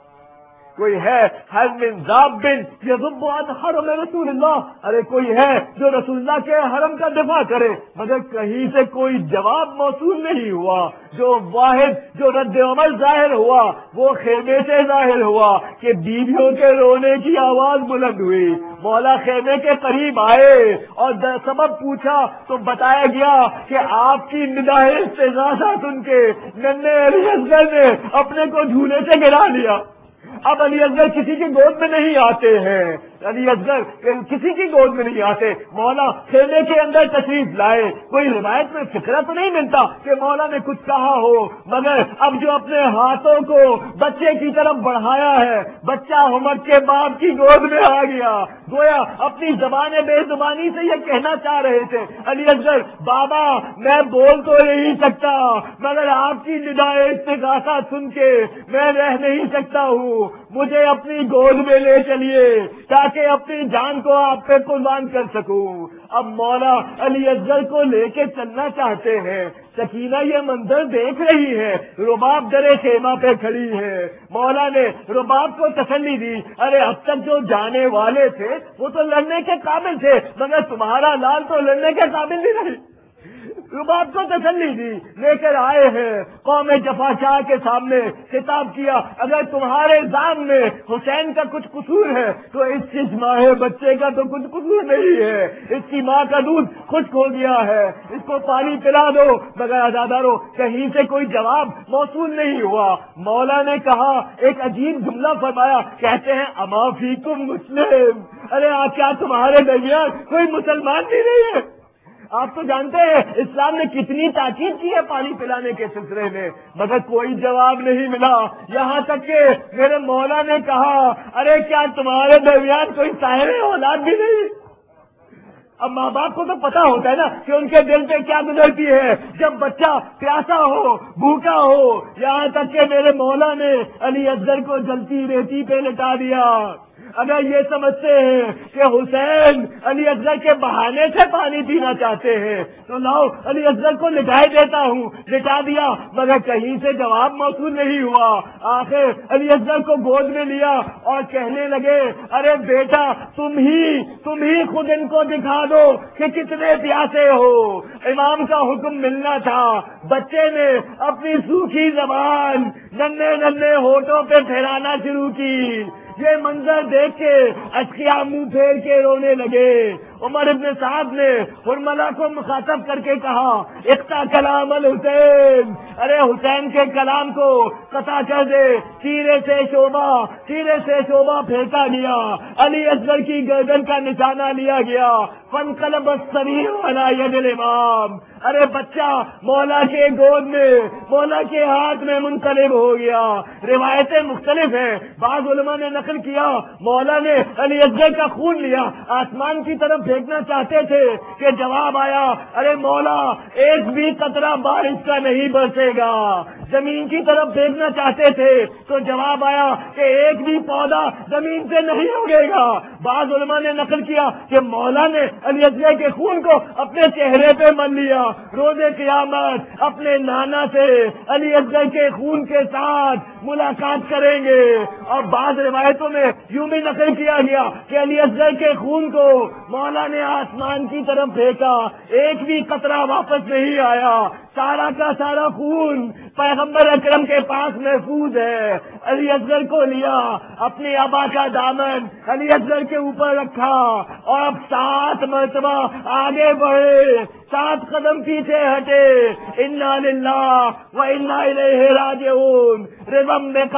B: کوئی ہے حل من ذاب یذب عن حرم رسول اللہ، ارے کوئی ہے جو رسول اللہ کے حرم کا دفاع کرے، مگر کہیں سے کوئی جواب موصول نہیں ہوا۔ جو واحد جو رد عمل ظاہر ہوا وہ خیمے سے ظاہر ہوا کہ بیویوں کے رونے کی آواز بلند ہوئی۔ مولا خیمے کے قریب آئے اور سبب پوچھا تو بتایا گیا کہ آپ کی ندائے استغاثہ سن کے ننھے علی اصغر نے اپنے کو جھولے سے گرا لیا۔ اب علی اصغر کسی کی گود میں نہیں آتے ہیں، علی اصغر کسی کی گود میں نہیں آتے، مولا خیمے کے اندر تشریف لائے۔ کوئی روایت میں فکرہ تو نہیں ملتا کہ مولا نے کچھ کہا ہو، مگر اب جو اپنے ہاتھوں کو بچے کی طرف بڑھایا ہے، بچہ عمر کے باپ کی گود میں آ گیا، گویا اپنی زبان بے زبانی سے یہ کہنا چاہ رہے تھے علی اصغر بابا میں بول تو نہیں سکتا مگر آپ کی ندائے استغاثہ سن کے میں رہ نہیں سکتا ہوں، مجھے اپنی گود میں لے چلیے تاکہ اپنی جان کو آپ پہ قربان کر سکوں۔ اب مولا علی اصغر کو لے کے چلنا چاہتے ہیں، سکینہ یہ منظر دیکھ رہی ہے، رباب درے خیمہ پہ کھڑی ہے۔ مولا نے رباب کو تسلی دی، ارے اب تک جو جانے والے تھے وہ تو لڑنے کے قابل تھے مگر تمہارا لال تو لڑنے کے قابل نہیں رہی۔ رباب کو تسلی دی، لے کر آئے ہیں قوم جفا شاہ کے سامنے خطاب کیا، اگر تمہارے ذان میں حسین کا کچھ قصور ہے تو اس چشماہ بچے کا تو کچھ قصور نہیں ہے، اس کی ماں کا دودھ خشک ہو گیا ہے، اس کو پانی پلا دو، مگر عزادارو کہیں سے کوئی جواب موصول نہیں ہوا۔ مولا نے کہا، ایک عجیب جملہ فرمایا، کہتے ہیں اما فیکم مسلم، ارے کیا تمہارے درمیان کوئی مسلمان بھی نہیں ہے؟ آپ تو جانتے ہیں اسلام نے کتنی تاکید کی ہے پانی پلانے کے سلسلے میں، مگر کوئی جواب نہیں ملا، یہاں تک کہ میرے مولا نے کہا ارے کیا تمہارے درمیان کوئی صاحب اولاد بھی نہیں؟ اب ماں باپ کو تو پتا ہوتا ہے نا کہ ان کے دل پہ کیا گزرتی ہے جب بچہ پیاسا ہو بھوکا ہو، یہاں تک کہ میرے مولا نے علی اصغر کو جلتی ریتی پہ لٹا دیا۔ اگر یہ سمجھتے ہیں کہ حسین علی اصغر کے بہانے سے پانی پینا چاہتے ہیں تو لاؤ علی اصغر کو لٹائے دیتا ہوں، لٹا دیا مگر کہیں سے جواب موصول نہیں ہوا۔ آخر علی اصغر کو گود میں لیا اور کہنے لگے، ارے بیٹا تم ہی تم ہی خود ان کو دکھا دو کہ کتنے پیاسے ہو، امام کا حکم ملنا تھا۔ بچے نے اپنی سوکھی زبان ننھے ننھے ہونٹوں پہ پھیرانا شروع کی۔ یہ منظر دیکھ کے اشقیاء منہ پھیر کے رونے لگے۔ عمر ابن سعد نے حرملہ کو مخاطب کر کے کہا، اقطع کلام الحسین، ارے حسین کے کلام کو قطع کر دے۔ تیرے سے شعبہ تیرے سے شعبہ پھینکا گیا، علی اصغر کی گردن کا نشانہ لیا گیا۔ فانقلب الصریح علی ید الامام، ارے بچہ مولا کے گود میں مولا کے ہاتھ میں منقلب ہو گیا۔ روایتیں مختلف ہیں، بعض علماء نے نقل کیا مولا نے علی اصغر کا خون لیا، آسمان کی طرف پھینکنا چاہتے تھے کہ جواب آیا، ارے مولا ایک بھی قطرہ بارش کا نہیں برسے گا۔ زمین کی طرف پھینکنا چاہتے تھے تو جواب آیا کہ ایک بھی پودا زمین سے نہیں اگے گا۔ بعض علماء نے نقل کیا کہ مولا نے علی اصغر کے خون کو اپنے چہرے پہ مل لیا، روز قیامت اپنے نانا سے علی اصغر کے خون کے ساتھ ملاقات کریں گے۔ اور بعض روایتوں میں یوں بھی نقل کیا گیا کہ علی اصغر کے خون کو مولا نے آسمان کی طرف پھینکا، ایک بھی قطرہ واپس نہیں آیا، سارا کا سارا خون پیغمبر اکرم کے پاس محفوظ ہے۔ علی اصغر کو لیا، اپنی ابا کا دامن علی اصغر کے اوپر رکھا اور اب سات مرتبہ آگے بڑھے، سات قدم پیچھے ہٹے، انا للہ و انا الیہ راجعون، رضا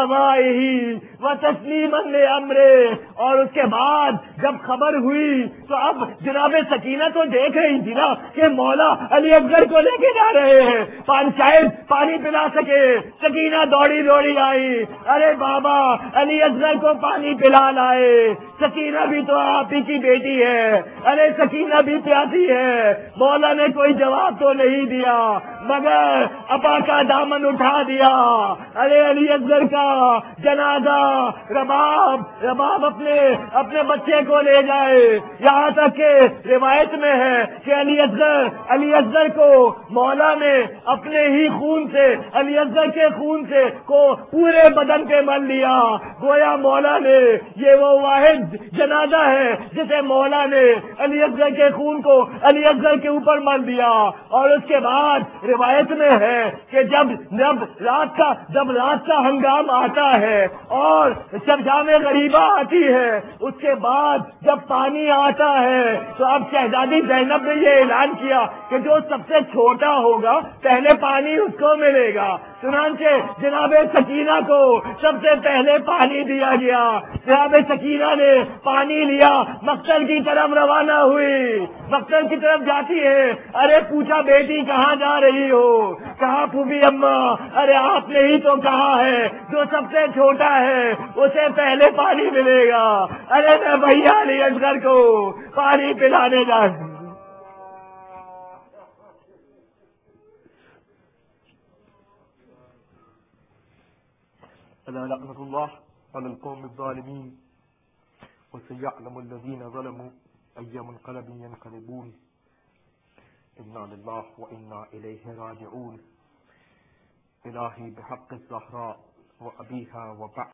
B: بقضائہ و تسلیما لامرہ۔ اور اس کے بعد جب خبر ہوئی تو اب جناب سکینہ تو دیکھ رہی تھی نا کہ مولا علی اصغر کو لے کے جا رہے ہیں، پان شاید پانی پلا سکے۔ سکینہ دوڑی دوڑی آئی، ارے بابا علی اصغر کو پانی پلا لائے۔ سکینہ بھی تو آپ ہی کی بیٹی ہے، ارے سکینہ بھی پیاسی ہے۔ مولا نے کوئی جواب تو نہیں دیا مگر اپا کا دامن اٹھا دیا۔ ارے علی اصغر کا جنازہ رباب رباب اپنے اپنے بچے کو لے جائے، یہاں تک کہ روایت میں ہے کہ علی اصغر علی اصغر کو مولا نے اپنے ہی خون سے، علی اصغر کے خون سے کو پورے بدن پہ مل لیا۔ گویا مولا نے یہ وہ واحد جنازہ ہے جسے مولا نے علی اصغر کے خون کو علی اصغر کے اوپر مل دیا۔ اور اس کے بعد روایت میں ہے کہ جب جب رات کا جب رات کا ہنگام آتا ہے اور جب جام غریبہ آتی ہے، اس کے بعد جب پانی آتا ہے تو اب شہزادی زینب نے یہ اعلان کیا کہ جو سب سے چھوٹا ہوگا پہلے پانی اس کو ملے گا۔ چنانچہ جناب سکینہ کو سب سے پہلے پانی دیا گیا۔ جناب سکینہ نے پانی لیا، مقتل کی طرف روانہ ہوئی، مقتل کی طرف جاتی ہے۔ ارے پوچھا بیٹی کہاں جا رہی ہو؟ کہا پھوپھی اماں ارے آپ نے ہی تو کہا ہے جو سب سے چھوٹا ہے اسے پہلے پانی ملے گا۔ ارے میں بھیا علی اصغر کو پانی پلانے جا لعنة الله على القوم الظالمين وسيعلم الذين ظلموا أي منقلب ينقلبون إنا لله وإنا إليه راجعون. إلهي بحق الزهراء وأبيها وبعد